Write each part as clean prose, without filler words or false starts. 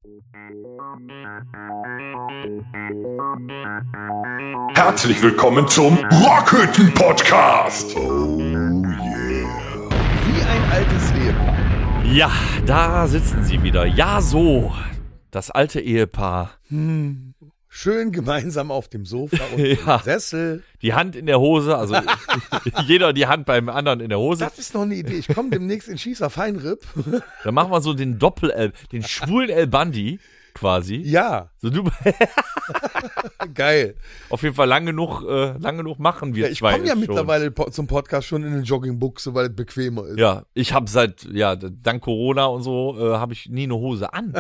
Herzlich willkommen zum Rockhütten-Podcast. Oh yeah. Wie ein altes Ehepaar. Ja, da sitzen sie wieder. Ja, so. Das alte Ehepaar. Schön gemeinsam auf dem Sofa und Ja. im Sessel. Die Hand in der Hose, also jeder die Hand beim anderen in der Hose. Das ist noch eine Idee. Ich komme demnächst in Schießer Feinripp. Dann machen wir so den den schwulen El Bandi quasi. Ja, So, du, geil. auf jeden Fall lang genug machen wir Ja, ich zwei. komme ja schon. mittlerweile zum Podcast schon in den Joggingbuchse, weil es bequemer ist. Ja, ich habe dank Corona und so, habe ich nie eine Hose an.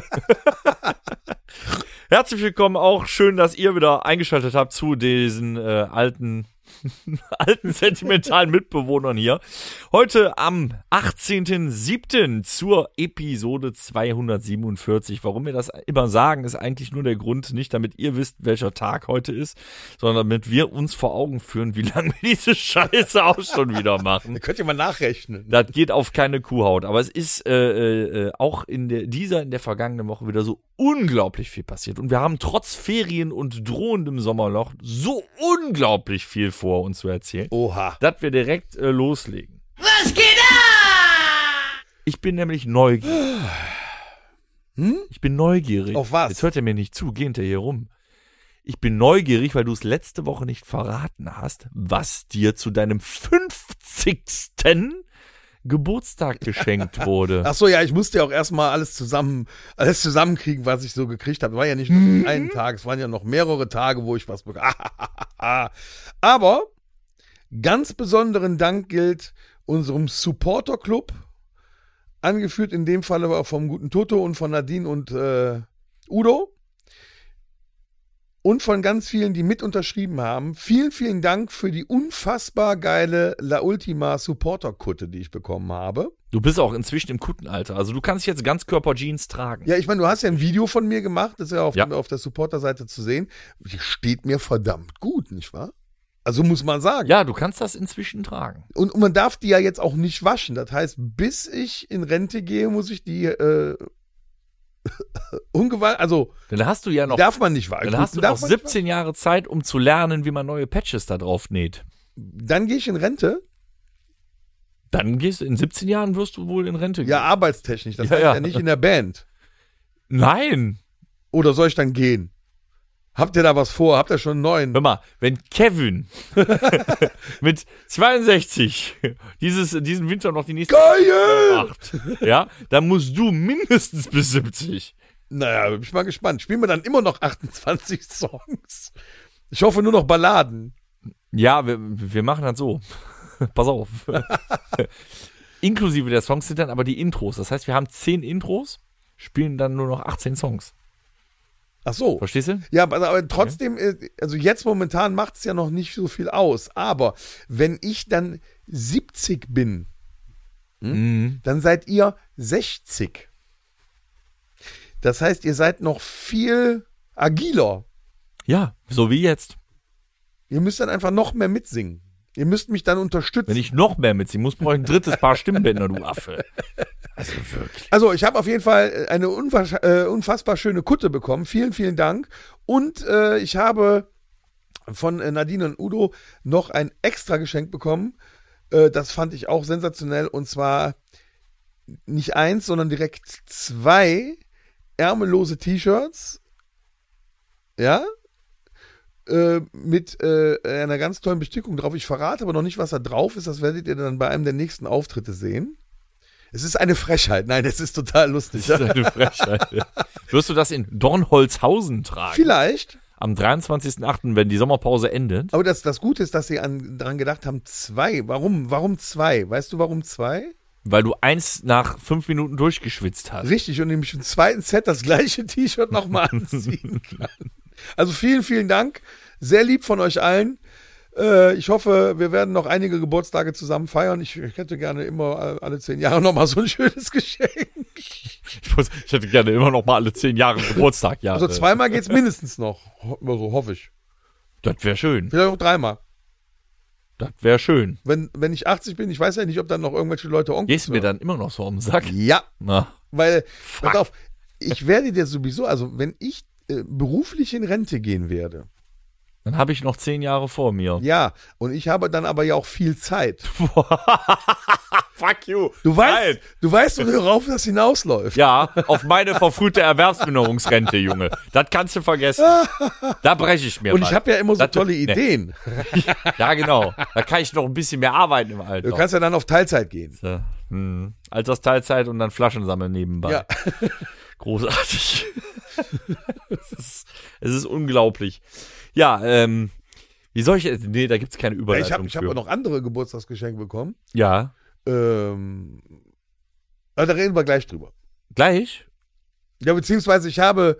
Herzlich willkommen auch. Schön, dass ihr wieder eingeschaltet habt zu diesen alten sentimentalen Mitbewohnern hier. Heute am 18.07. zur Episode 247. Warum wir das immer sagen, ist eigentlich nur der Grund, nicht damit ihr wisst, welcher Tag heute ist, sondern damit wir uns vor Augen führen, wie lange wir diese Scheiße auch schon wieder machen. Da könnt ihr mal nachrechnen. Das geht auf keine Kuhhaut. Aber es ist auch in der vergangenen Woche wieder so unglaublich viel passiert. Und wir haben trotz Ferien und drohendem Sommerloch so unglaublich viel vor uns zu erzählen, Oha. dass wir direkt loslegen. Was geht ab? Ich bin nämlich neugierig. Ich bin neugierig. Auf was? Jetzt hört er mir nicht zu, geht er hier rum. Ich bin neugierig, weil du es letzte Woche nicht verraten hast, was dir zu deinem 50. Geburtstag geschenkt wurde. Ach so, ja, ich musste ja auch erstmal alles zusammenkriegen, was ich so gekriegt habe. War ja nicht nur einen Tag, es waren ja noch mehrere Tage, wo ich was bekam. Aber ganz besonderen Dank gilt unserem Supporter-Club, angeführt in dem Falle vom guten Toto und von Nadine und Udo. Und von ganz vielen, die mit unterschrieben haben. Vielen, vielen Dank für die unfassbar geile La Ultima Supporter-Kutte, die ich bekommen habe. Du bist auch inzwischen im Kuttenalter. Also du kannst jetzt Ganzkörper-Jeans tragen. Ja, ich meine, du hast ja ein Video von mir gemacht, das ist ja Ja. auf der Supporter-Seite zu sehen. Die steht mir verdammt gut, nicht wahr? Also muss man sagen. Ja, du kannst das inzwischen tragen. Und man darf die ja jetzt auch nicht waschen. Das heißt, bis ich in Rente gehe, muss ich die also Dann hast du ja noch, darf man nicht waschen. dann hast du Darf noch man nicht 17 Jahre Zeit, um zu lernen, wie man neue Patches da drauf näht. waschen. Dann gehe ich in Rente. Dann in 17 Jahren wirst du wohl in Rente gehen. Ja, arbeitstechnisch. Das Ja, heißt ja. ja nicht in der Band. Nein. Oder soll ich dann gehen? Habt ihr da was vor? Habt ihr schon einen neuen? Hör mal, wenn Kevin mit 62 diesen Winter noch die nächste Geil! macht, ja, dann musst du mindestens bis 70. Naja, bin ich mal gespannt. Spielen wir dann immer noch 28 Songs? Ich hoffe nur noch Balladen. Ja, wir machen das so. Pass auf. Inklusive der Songs sind dann aber die Intros. Das heißt, wir haben 10 Intros, spielen dann nur noch 18 Songs. Ach so. Verstehst du? Ja, aber trotzdem, also jetzt momentan macht es ja noch nicht so viel aus. Aber wenn ich dann 70 bin, dann seid ihr 60. Das heißt, ihr seid noch viel agiler. Ja, so wie jetzt. Ihr müsst dann einfach noch mehr mitsingen. Ihr müsst mich dann unterstützen. Wenn ich noch mehr mitziehen muss, brauche ich ein drittes Paar Stimmbänder, du Affe. Also wirklich. Also ich habe auf jeden Fall eine unfassbar schöne Kutte bekommen. Vielen, vielen Dank. Und ich habe von Nadine und Udo noch ein extra Geschenk bekommen. Das fand ich auch sensationell. Und zwar nicht eins, sondern direkt 2 ärmellose T-Shirts. Ja. Mit einer ganz tollen Bestückung drauf. Ich verrate aber noch nicht, was da drauf ist. Das werdet ihr dann bei einem der nächsten Auftritte sehen. Es ist eine Frechheit. Nein, es ist total lustig. Das ist eine Frechheit. Wirst du das in Dornholzhausen tragen? Vielleicht. Am 23.08., wenn die Sommerpause endet. Aber das Gute ist, dass sie daran gedacht haben, 2. Warum 2? Weißt du, warum 2? Weil du eins nach 5 Minuten durchgeschwitzt hast. Richtig, und nämlich im zweiten Set das gleiche T-Shirt nochmal anziehen kann. Also vielen, vielen Dank. Sehr lieb von euch allen. Ich hoffe, wir werden noch einige Geburtstage zusammen feiern. Ich hätte gerne immer alle 10 Jahre nochmal so ein schönes Geschenk. Ich hätte gerne immer noch mal alle 10 Jahre Geburtstag. Ja, Also 2-mal geht's mindestens noch. So hoffe ich. Das wäre schön. Vielleicht auch 3-mal. Das wäre schön. Wenn ich 80 bin, ich weiß ja nicht, ob dann noch irgendwelche Leute Onkel Gehst du mir dann immer noch so um den Sack? Ja, Na, weil, fuck. pass auf, ich werde dir sowieso, also wenn ich beruflich in Rente gehen werde, Dann habe ich noch 10 Jahre vor mir. ja, und ich habe dann aber ja auch viel Zeit. Fuck you. Du weißt doch, worauf das hinausläuft. Ja, auf meine verfrühte Erwerbsminderungsrente, Junge. Das kannst du vergessen. Da breche ich mir Und mal. ich habe ja immer so Das- tolle nee. Ideen. Ja, genau. Da kann ich noch ein bisschen mehr arbeiten im Alter. Du kannst ja dann auf Teilzeit gehen. Altersteilzeit und dann Flaschen sammeln nebenbei. Ja. Großartig. es ist unglaublich. Ja, wie soll ich jetzt? Nee, da gibt's keine Überleitung Ich hab auch noch andere Geburtstagsgeschenke bekommen. Ja, Aber da reden wir gleich drüber. gleich? Ja, beziehungsweise ich habe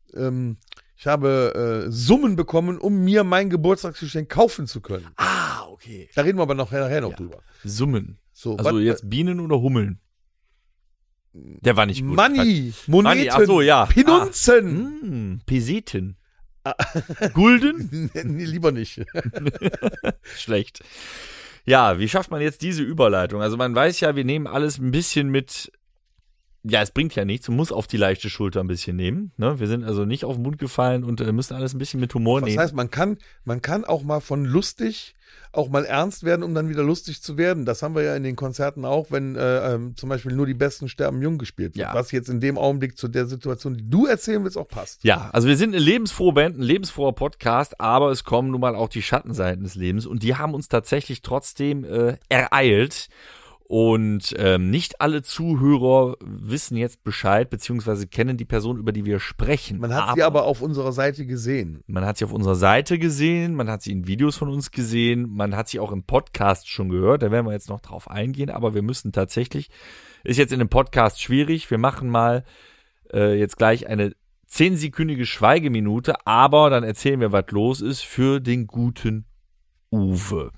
Summen bekommen, um mir mein Geburtstagsgeschenk kaufen zu können. Ah, okay. Da reden wir aber nachher noch drüber. Summen. So, Also was- jetzt Bienen oder Hummeln? Der war nicht gut. Money, Moneten, ach so, ja. Pinunzen. Peseten. Gulden? Nee, lieber nicht. Schlecht. Ja, wie schafft man jetzt diese Überleitung? Also man weiß ja, wir nehmen alles ein bisschen mit, ja, es bringt ja nichts, man muss auf die leichte Schulter ein bisschen nehmen. Ne? Wir sind also nicht auf den Mund gefallen und müssen alles ein bisschen mit Humor Das nehmen. heißt, man kann auch mal von lustig auch mal ernst werden, um dann wieder lustig zu werden. Das haben wir ja in den Konzerten auch, wenn zum Beispiel nur die Besten sterben jung gespielt wird. Ja. Was jetzt in dem Augenblick zu der Situation, die du erzählen willst, auch passt. Ja, also wir sind eine lebensfrohe Band, ein lebensfroher Podcast, aber es kommen nun mal auch die Schattenseiten des Lebens und die haben uns tatsächlich trotzdem ereilt. Und nicht alle Zuhörer wissen jetzt Bescheid, beziehungsweise kennen die Person, über die wir sprechen. Man hat sie aber auf unserer Seite gesehen. Man hat sie auf unserer Seite gesehen, man hat sie in Videos von uns gesehen, man hat sie auch im Podcast schon gehört, da werden wir jetzt noch drauf eingehen, aber wir müssen tatsächlich, ist jetzt in dem Podcast schwierig, wir machen mal jetzt gleich eine 10-sekündige Schweigeminute, aber dann erzählen wir, was los ist für den guten Uwe.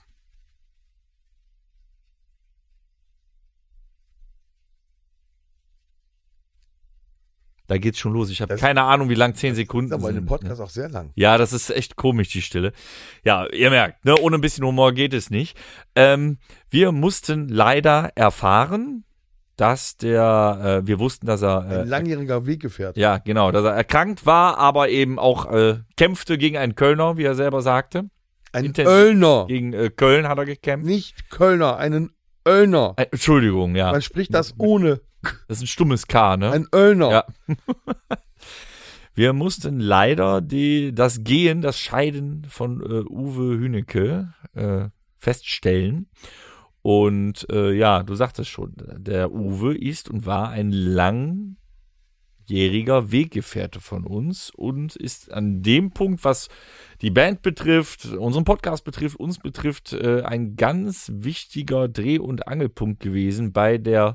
Da geht's schon los. Ich habe keine Ahnung, wie lang 10 Sekunden Das ist aber in dem sind. Podcast auch sehr lang. Ja, das ist echt komisch, die Stille. Ja, ihr merkt, ne, ohne ein bisschen Humor geht es nicht. Wir mussten leider erfahren, dass wir wussten, dass er Ein langjähriger Weggefährte. ja, genau, dass er erkrankt war, aber eben auch kämpfte gegen einen Kölner, wie er selber sagte. Ein Intensiv. Öllner. Gegen Köln hat er gekämpft. Nicht Kölner, einen Öllner. Entschuldigung, ja. Man spricht das ohne. Das ist ein stummes K, ne? Ein Öllner. Ja. Wir mussten leider das Scheiden von Uwe Hünecke feststellen. Und ja, du sagtest schon, der Uwe ist und war ein langjähriger Weggefährte von uns und ist an dem Punkt, was die Band betrifft, unseren Podcast betrifft, uns betrifft, ein ganz wichtiger Dreh- und Angelpunkt gewesen bei der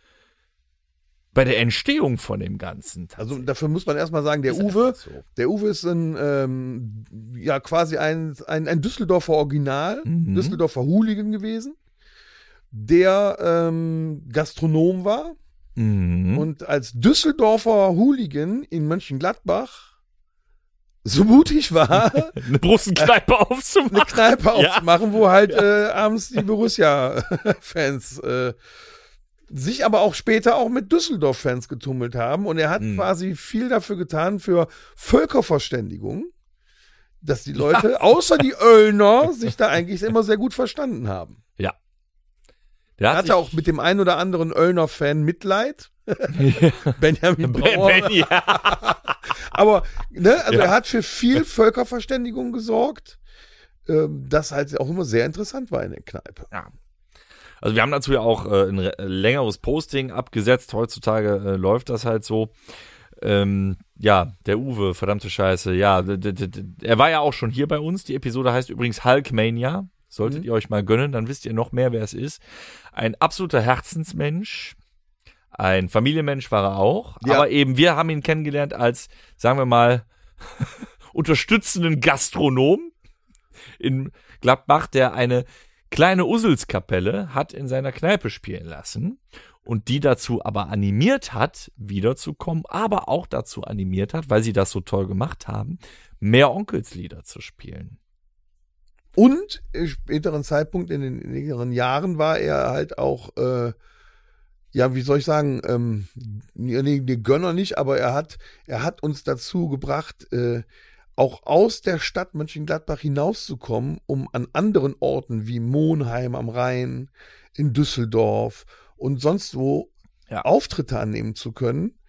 Entstehung von dem Ganzen. Also dafür muss man erstmal sagen, der Ist Uwe, einfach so. der Uwe ist ja quasi ein Düsseldorfer Original, Düsseldorfer Hooligan gewesen, der Gastronom war Mhm. und als Düsseldorfer Hooligan in Mönchengladbach so mutig war, Eine Brustenkneipe aufzumachen. eine Kneipe Ja. aufzumachen, wo halt abends die Borussia-Fans sich aber auch später auch mit Düsseldorf-Fans getummelt haben. Und er hat quasi viel dafür getan für Völkerverständigung, dass die Leute, außer die Öllner, sich da eigentlich immer sehr gut verstanden haben. Ja. Er hatte auch mit dem einen oder anderen Öllner-Fan Mitleid. Benjamin Brauer. ja. Aber ne, also Ja. er hat für viel Völkerverständigung gesorgt, das halt auch immer sehr interessant war in der Kneipe. Ja. Also wir haben dazu ja auch ein längeres Posting abgesetzt. Heutzutage läuft das halt so. Ja, der Uwe, verdammte Scheiße. Ja, er war ja auch schon hier bei uns. Die Episode heißt übrigens Hulkmania. Solltet ihr euch mal gönnen, dann wisst ihr noch mehr, wer es ist. Ein absoluter Herzensmensch. Ein Familienmensch war er auch. Ja. Aber eben, wir haben ihn kennengelernt als, sagen wir mal, unterstützenden Gastronom in Gladbach, der eine kleine Usselskapelle hat in seiner Kneipe spielen lassen und die dazu aber animiert hat, wiederzukommen, aber auch dazu animiert hat, weil sie das so toll gemacht haben, mehr Onkelslieder zu spielen. Und im späteren Zeitpunkt, in den näheren Jahren, war er halt auch ja, wie soll ich sagen, nee, Gönner nicht, aber er hat uns dazu gebracht, auch aus der Stadt Mönchengladbach hinauszukommen, um an anderen Orten wie Monheim am Rhein, in Düsseldorf und sonst wo Auftritte annehmen zu können.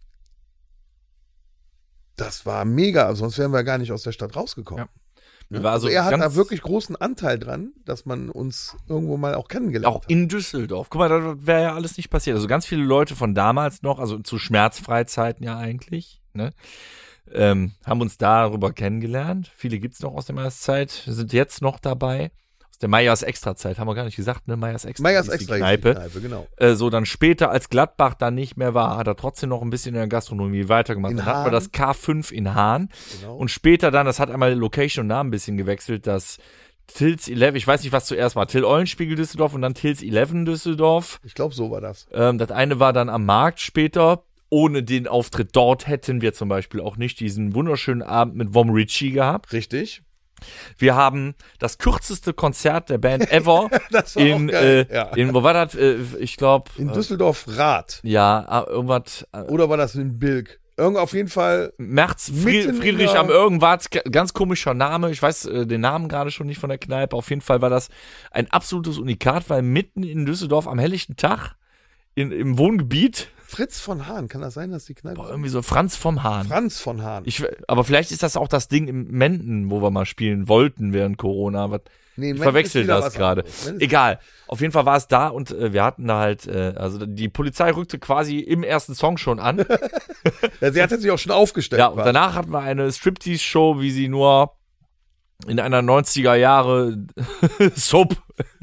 Das war mega, sonst wären wir gar nicht aus der Stadt rausgekommen. Ja. Also er hat da wirklich großen Anteil dran, dass man uns irgendwo mal auch kennengelernt hat. Auch in Düsseldorf. Guck mal, da wäre ja alles nicht passiert. Also ganz viele Leute von damals noch, also zu Schmerzfreizeiten ja eigentlich, ne, haben uns darüber kennengelernt. Viele gibt's noch aus der Meyers-Zeit, sind jetzt noch dabei. Aus der Meyers-Extra-Zeit, haben wir gar nicht gesagt, ne? Meyers-Extra. Meyers-Extra, die Kneipe, genau. So dann später, als Gladbach dann nicht mehr war, hat er trotzdem noch ein bisschen in der Gastronomie weitergemacht. Dann hatten wir das K5 in Hahn. Genau. Und später dann, das hat einmal Location und Namen ein bisschen gewechselt, das Tills 11, ich weiß nicht, was zuerst war, Till Eulenspiegel Düsseldorf und dann Tills 11 Düsseldorf. Ich glaube, so war das. Das eine war dann am Markt später. Ohne den Auftritt dort hätten wir zum Beispiel auch nicht diesen wunderschönen Abend mit Vom Ritchie gehabt. Richtig. Wir haben das kürzeste Konzert der Band ever das war in, auch geil. Ja. in, wo war das? Ich glaube. In Düsseldorf-Rath. Ja, irgendwas. Oder war das in Bilk? Auf jeden Fall. Friedrich am irgendwas, ganz komischer Name. Ich weiß den Namen gerade schon nicht von der Kneipe. Auf jeden Fall war das ein absolutes Unikat, weil mitten in Düsseldorf am helllichten Tag im Wohngebiet. Fritz von Hahn, kann das sein, dass die Kneipe. Irgendwie so Franz vom Hahn. Franz von Hahn. Aber vielleicht ist das auch das Ding im Menden, wo wir mal spielen wollten während Corona. Ich verwechsel das gerade. Egal. Auf jeden Fall war es da und wir hatten da halt, also die Polizei rückte quasi im ersten Song schon an. Ja, sie hatte sich auch schon aufgestellt. Ja, und danach hatten wir eine Striptease-Show, wie sie nur in einer 90er Jahre Soap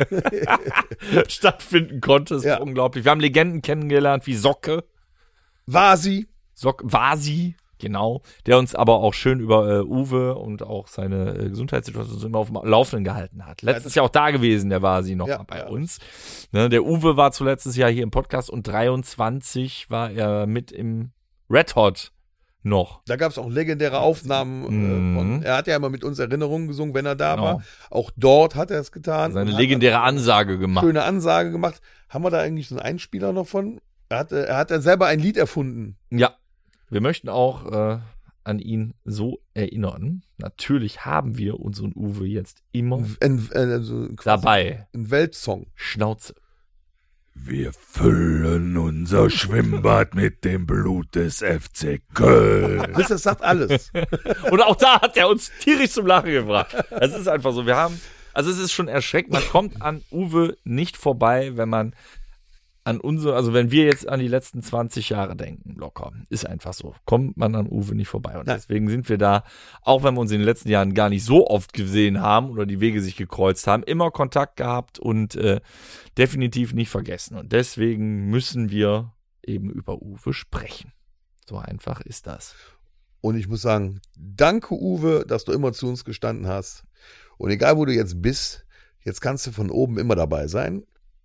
stattfinden konnte. Das ist unglaublich. Wir haben Legenden kennengelernt wie Socke. Vasi, genau. Der uns aber auch schön über Uwe und auch seine Gesundheitssituation immer auf dem Laufenden gehalten hat. Letztes Jahr auch da gewesen, der Vasi noch mal bei uns. Ne, der Uwe war letztes Jahr hier im Podcast und 23 war er mit im Red Hot noch. Da gab es auch legendäre Aufnahmen er hat ja immer mit uns Erinnerungen gesungen, wenn er da war. Auch dort hat er es getan. Seine legendäre Ansage gemacht. Schöne Ansage gemacht. Haben wir da eigentlich so einen Einspieler noch von? Er hat selber ein Lied erfunden. Ja. Wir möchten auch an ihn so erinnern. Natürlich haben wir unseren Uwe jetzt immer dabei. Ein Weltsong. Schnauze. Wir füllen unser Schwimmbad mit dem Blut des FC Köln. Das sagt alles. Und auch da hat er uns tierisch zum Lachen gebracht. Es ist einfach so, es ist schon erschreckend, man kommt an Uwe nicht vorbei, wenn man wenn wir jetzt an die letzten 20 Jahre denken, locker, ist einfach so, kommt man an Uwe nicht vorbei. Und deswegen sind wir da, auch wenn wir uns in den letzten Jahren gar nicht so oft gesehen haben oder die Wege sich gekreuzt haben, immer Kontakt gehabt und definitiv nicht vergessen. Und deswegen müssen wir eben über Uwe sprechen. So einfach ist das. Und ich muss sagen, danke Uwe, dass du immer zu uns gestanden hast. Und egal wo du jetzt bist, jetzt kannst du von oben immer dabei sein.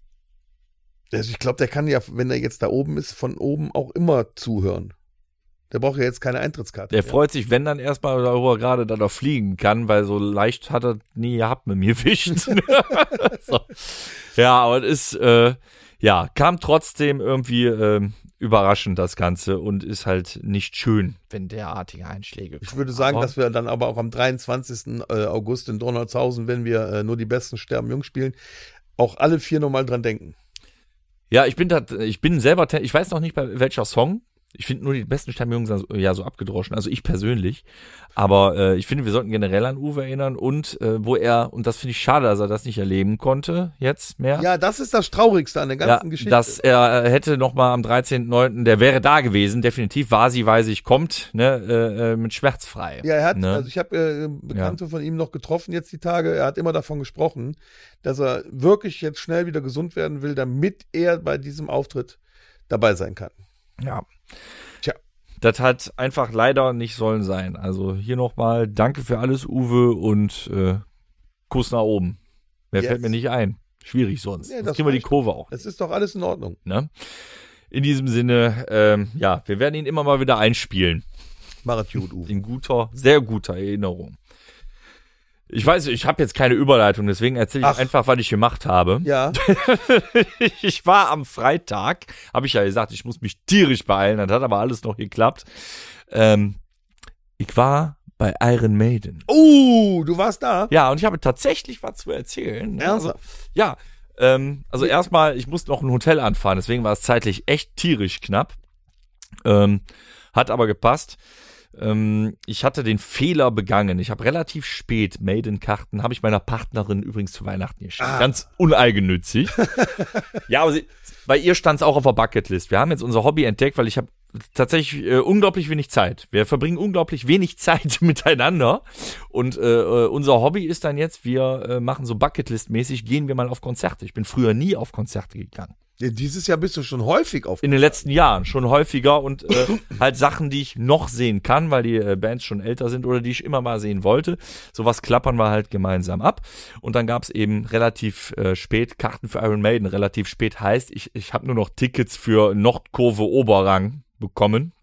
Also ich glaube, der kann ja, wenn er jetzt da oben ist, von oben auch immer zuhören. Der braucht ja jetzt keine Eintrittskarte. Der freut sich, wenn dann erstmal darüber gerade da noch fliegen kann, weil so leicht hat er nie gehabt mit mir fischen. So. Ja, aber es ist, kam trotzdem irgendwie überraschend das Ganze und ist halt nicht schön, wenn derartige Einschläge kommen. Ich würde sagen, dass wir dann aber auch am 23. August in Donaldshausen, wenn wir nur die Besten sterben jung spielen, auch alle 4 nochmal dran denken. Ja, ich bin selber, ich weiß noch nicht bei welcher Song. Ich finde nur die besten Stammjungs so abgedroschen, also ich persönlich. Aber ich finde, wir sollten generell an Uwe erinnern und und das finde ich schade, dass er das nicht erleben konnte jetzt mehr. Ja, das ist das Traurigste an der ganzen Geschichte. Dass er hätte noch mal am 13.9., der wäre da gewesen, definitiv. Vasi, weiß ich, kommt, mit schmerzfrei. Ja, er hat, also ich habe Bekannte von ihm noch getroffen jetzt die Tage, er hat immer davon gesprochen, dass er wirklich jetzt schnell wieder gesund werden will, damit er bei diesem Auftritt dabei sein kann. Ja. Tja. Das hat einfach leider nicht sollen sein. Also hier nochmal danke für alles, Uwe, und Kuss nach oben. Mehr fällt mir nicht ein. Schwierig sonst. Ja, das kriegen wir die Kurve auch. Es ist doch alles in Ordnung. Ne? In diesem Sinne, wir werden ihn immer mal wieder einspielen. Mach es gut, Uwe. In sehr guter Erinnerung. Ich weiß, ich habe jetzt keine Überleitung, deswegen erzähle ich einfach, was ich gemacht habe. Ja. Ich war am Freitag, habe ich ja gesagt, ich muss mich tierisch beeilen, das hat aber alles noch geklappt. Ich war bei Iron Maiden. Du warst da? Ja, und ich habe tatsächlich was zu erzählen. Ernsthaft? Ja, also erstmal, ich musste noch ein Hotel anfahren, deswegen war es zeitlich echt tierisch knapp. Hat aber gepasst. Ich hatte den Fehler begangen. Ich habe relativ spät Maiden-Karten, habe ich meiner Partnerin übrigens zu Weihnachten geschenkt. Ganz uneigennützig. Ja, aber bei ihr stand es auch auf der Bucketlist. Wir haben jetzt unser Hobby entdeckt, weil ich habe tatsächlich unglaublich wenig Zeit. Wir verbringen unglaublich wenig Zeit miteinander. Und unser Hobby ist dann jetzt, wir machen so Bucketlist-mäßig, gehen wir mal auf Konzerte. Ich bin früher nie auf Konzerte gegangen. Ja, dieses Jahr bist du schon häufig auf. In den letzten Jahren schon häufiger und halt Sachen, die ich noch sehen kann, weil die Bands schon älter sind oder die ich immer mal sehen wollte. Sowas klappern wir halt gemeinsam ab. Und dann gab es eben relativ spät Karten für Iron Maiden. Relativ spät heißt, ich habe nur noch Tickets für Nordkurve Oberrang bekommen.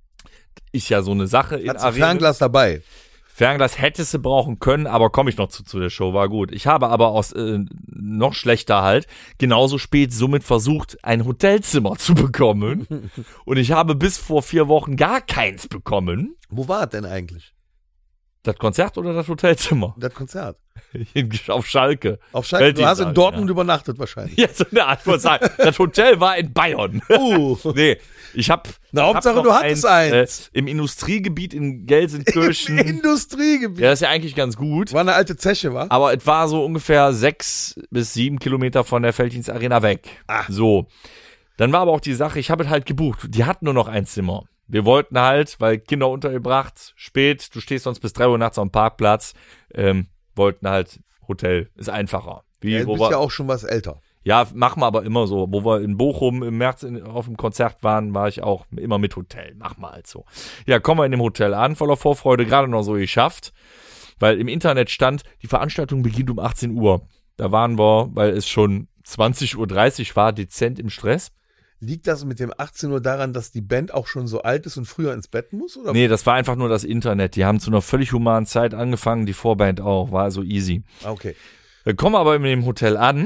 Ist ja so eine Sache. Hast du Fernglas dabei? Fernglas hättest du brauchen können, aber komme ich noch zu der Show, war gut. Ich habe aber aus noch schlechter halt genauso spät somit versucht, ein Hotelzimmer zu bekommen. Und ich habe bis vor 4 Wochen gar keins bekommen. Wo war es denn eigentlich? Das Konzert oder das Hotelzimmer? Das Konzert. Auf Schalke. Auf Schalke, du hast in Dortmund übernachtet wahrscheinlich. Ja, so eine Art von sagen. Das Hotel war in Bayern. Nee, ich habe Hauptsache, du hattest eins. Im Industriegebiet in Gelsenkirchen. Im Industriegebiet. Ja, das ist ja eigentlich ganz gut. War eine alte Zeche, wa? Aber es war so ungefähr 6 bis 7 Kilometer von der Felddienstarena weg. So. Dann war aber auch die Sache, ich habe es halt gebucht. Die hatten nur noch ein Zimmer. Wir wollten halt, weil Kinder untergebracht, spät, du stehst sonst bis 3 Uhr nachts am Parkplatz, wollten halt Hotel, ist einfacher. Du bist ja auch schon was älter. Ja, machen wir aber immer so. Wo wir in Bochum im März auf dem Konzert waren, war ich auch immer mit Hotel. Machen wir halt so. Ja, kommen wir in dem Hotel an, voller Vorfreude, gerade noch so geschafft, weil im Internet stand, die Veranstaltung beginnt um 18 Uhr. Da waren wir, weil es schon 20.30 Uhr war, dezent im Stress. Liegt das mit dem 18 Uhr daran, dass die Band auch schon so alt ist und früher ins Bett muss? Oder? Nee, das war einfach nur das Internet. Die haben zu einer völlig humanen Zeit angefangen, die Vorband auch. War also easy. Okay. Wir kommen aber in dem Hotel an.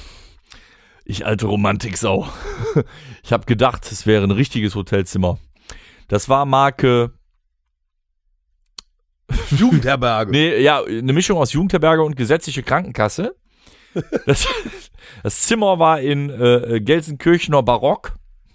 Ich alte Romantiksau. Ich habe gedacht, es wäre ein richtiges Hotelzimmer. Das war Marke Jugendherberge. Nee, ja, eine Mischung aus Jugendherberge und gesetzliche Krankenkasse. Das Zimmer war in Gelsenkirchener Barock.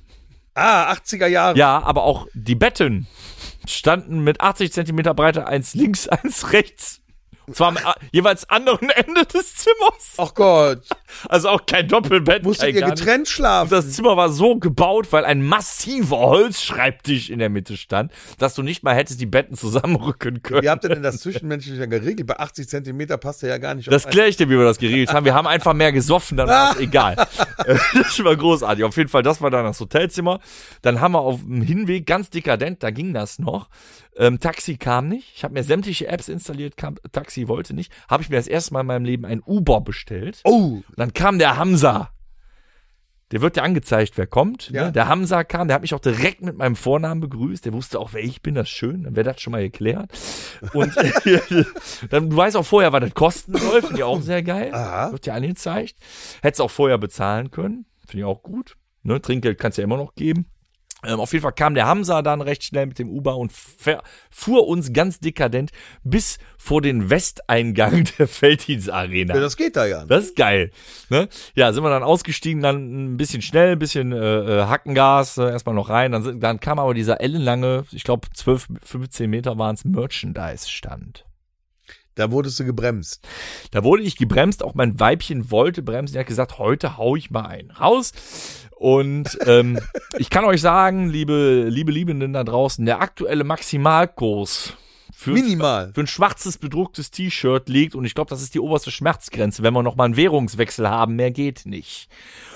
80er Jahre. Ja, aber auch die Betten standen mit 80 Zentimeter Breite, eins links, eins rechts. Und zwar am jeweils anderen Ende des Zimmers. Ach Gott. Also auch kein Doppelbett. Musstet ihr getrennt schlafen? Das Zimmer war so gebaut, weil ein massiver Holzschreibtisch in der Mitte stand, dass du nicht mal hättest die Betten zusammenrücken können. Wie habt ihr denn das Zwischenmenschliche geregelt? Bei 80 Zentimeter passt er ja gar nicht. Das kläre ich dir, wie wir das geregelt haben. Wir haben einfach mehr gesoffen, dann war es egal. Das war großartig. Auf jeden Fall, das war dann das Hotelzimmer. Dann haben wir auf dem Hinweg, ganz dekadent, da ging das noch. Taxi kam nicht. Ich habe mir sämtliche Apps installiert, Taxi wollte nicht. Habe ich mir das erste Mal in meinem Leben ein Uber bestellt. Oh. Dann kam der Hamza. Der wird ja angezeigt, wer kommt. Ja. Ne? Der Hamza kam, der hat mich auch direkt mit meinem Vornamen begrüßt. Der wusste auch, wer ich bin, das ist schön. Dann wäre das schon mal geklärt. Und dann, du weißt auch vorher, was das kosten soll. Finde ich auch sehr geil. Aha. Wird dir angezeigt. Hättest auch vorher bezahlen können. Finde ich auch gut. Ne? Trinkgeld kannst du ja immer noch geben. Auf jeden Fall kam der Hamza dann recht schnell mit dem Uber und fuhr uns ganz dekadent bis vor den Westeingang der Felddienstarena. Ja, das geht da ja. Das ist geil. Ne? Ja, sind wir dann ausgestiegen, dann ein bisschen schnell, ein bisschen Hackengas, erstmal noch rein. Dann kam aber dieser ellenlange, ich glaube 12, 15 Meter waren es, Merchandise-Stand. Da wurdest du gebremst. Da wurde ich gebremst, auch mein Weibchen wollte bremsen. Er hat gesagt, heute hau ich mal einen raus. Und ich kann euch sagen, liebe Liebenden da draußen, der aktuelle Maximalkurs für ein schwarzes bedrucktes T-Shirt liegt, und ich glaube, das ist die oberste Schmerzgrenze, wenn wir nochmal einen Währungswechsel haben, mehr geht nicht.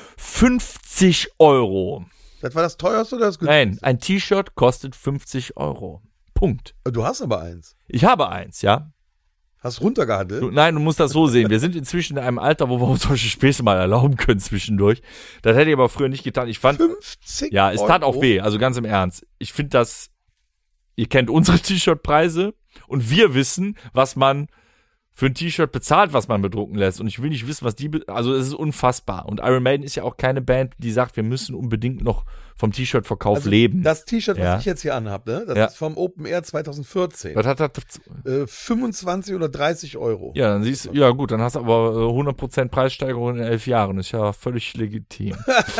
50 €. Das war das teuerste oder das günstigste? Nein, ein T-Shirt kostet 50 €. Punkt. Du hast aber eins. Ich habe eins, ja. Hast runtergehandelt? Nein, du musst das so sehen. Wir sind inzwischen in einem Alter, wo wir uns solche Späße mal erlauben können zwischendurch. Das hätte ich aber früher nicht getan. Ich fand, 50 ja, es tat auch weh. Also ganz im Ernst. Ich finde das, ihr kennt unsere T-Shirt-Preise und wir wissen, was man für ein T-Shirt bezahlt, was man bedrucken lässt. Und ich will nicht wissen, was also es ist unfassbar. Und Iron Maiden ist ja auch keine Band, die sagt, wir müssen unbedingt noch vom T-Shirt-Verkauf leben. Das T-Shirt, Ja. was ich jetzt hier anhabe, ne? Das ist vom Open Air 2014. Was hat das? 25 oder 30 Euro. Ja, dann siehst du, ja gut, dann hast du aber 100% Preissteigerung in 11 Jahren. Ist ja völlig legitim.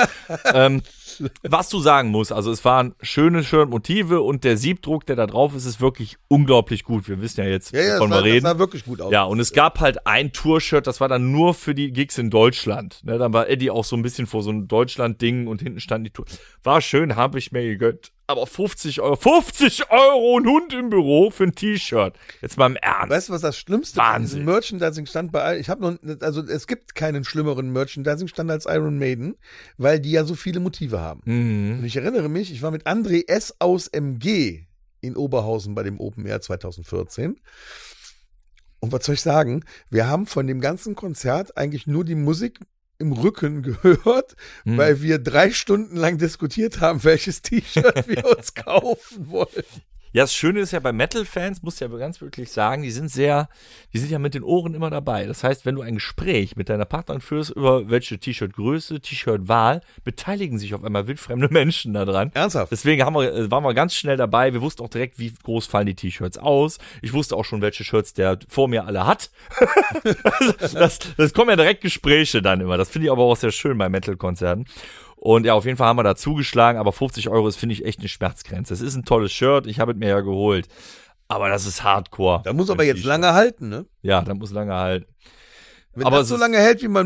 Was du sagen musst, also es waren schöne Motive und der Siebdruck, der da drauf ist wirklich unglaublich gut. Wir wissen ja jetzt, wovon wir reden. Das sah wirklich gut aus. Ja, und es gab halt ein Tour-Shirt, das war dann nur für die Gigs in Deutschland. Ne, dann war Eddie auch so ein bisschen vor so einem Deutschland-Ding und hinten stand die Tour. War schön, habe ich mir gegönnt. Aber 50 Euro ein Hund im Büro für ein T-Shirt. Jetzt mal im Ernst. Weißt du, was das Schlimmste Wahnsinn. Merchandising-Stand es gibt keinen schlimmeren Merchandising-Stand als Iron Maiden, weil die ja so viele Motive haben. Und ich erinnere mich, ich war mit André S. aus MG in Oberhausen bei dem Open Air 2014. Und was soll ich sagen? Wir haben von dem ganzen Konzert eigentlich nur die Musik im Rücken gehört, weil wir 3 Stunden lang diskutiert haben, welches T-Shirt wir uns kaufen wollen. Ja, das Schöne ist ja bei Metal-Fans, muss ich ja ganz wirklich sagen, die sind ja mit den Ohren immer dabei. Das heißt, wenn du ein Gespräch mit deiner Partnerin führst über welche T-Shirt-Größe, T-Shirt-Wahl, beteiligen sich auf einmal wildfremde Menschen da dran. Ernsthaft? Deswegen waren wir ganz schnell dabei. Wir wussten auch direkt, wie groß fallen die T-Shirts aus. Ich wusste auch schon, welche Shirts der vor mir alle hat. das kommen ja direkt Gespräche dann immer. Das finde ich aber auch sehr schön bei Metal-Konzerten. Und ja, auf jeden Fall haben wir da zugeschlagen, aber 50 Euro ist, finde ich, echt eine Schmerzgrenze. Es ist ein tolles Shirt, ich habe es mir ja geholt. Aber das ist Hardcore. Da muss aber jetzt lange halten, ne? Ja, da muss lange halten. Wenn aber das so lange hält wie mein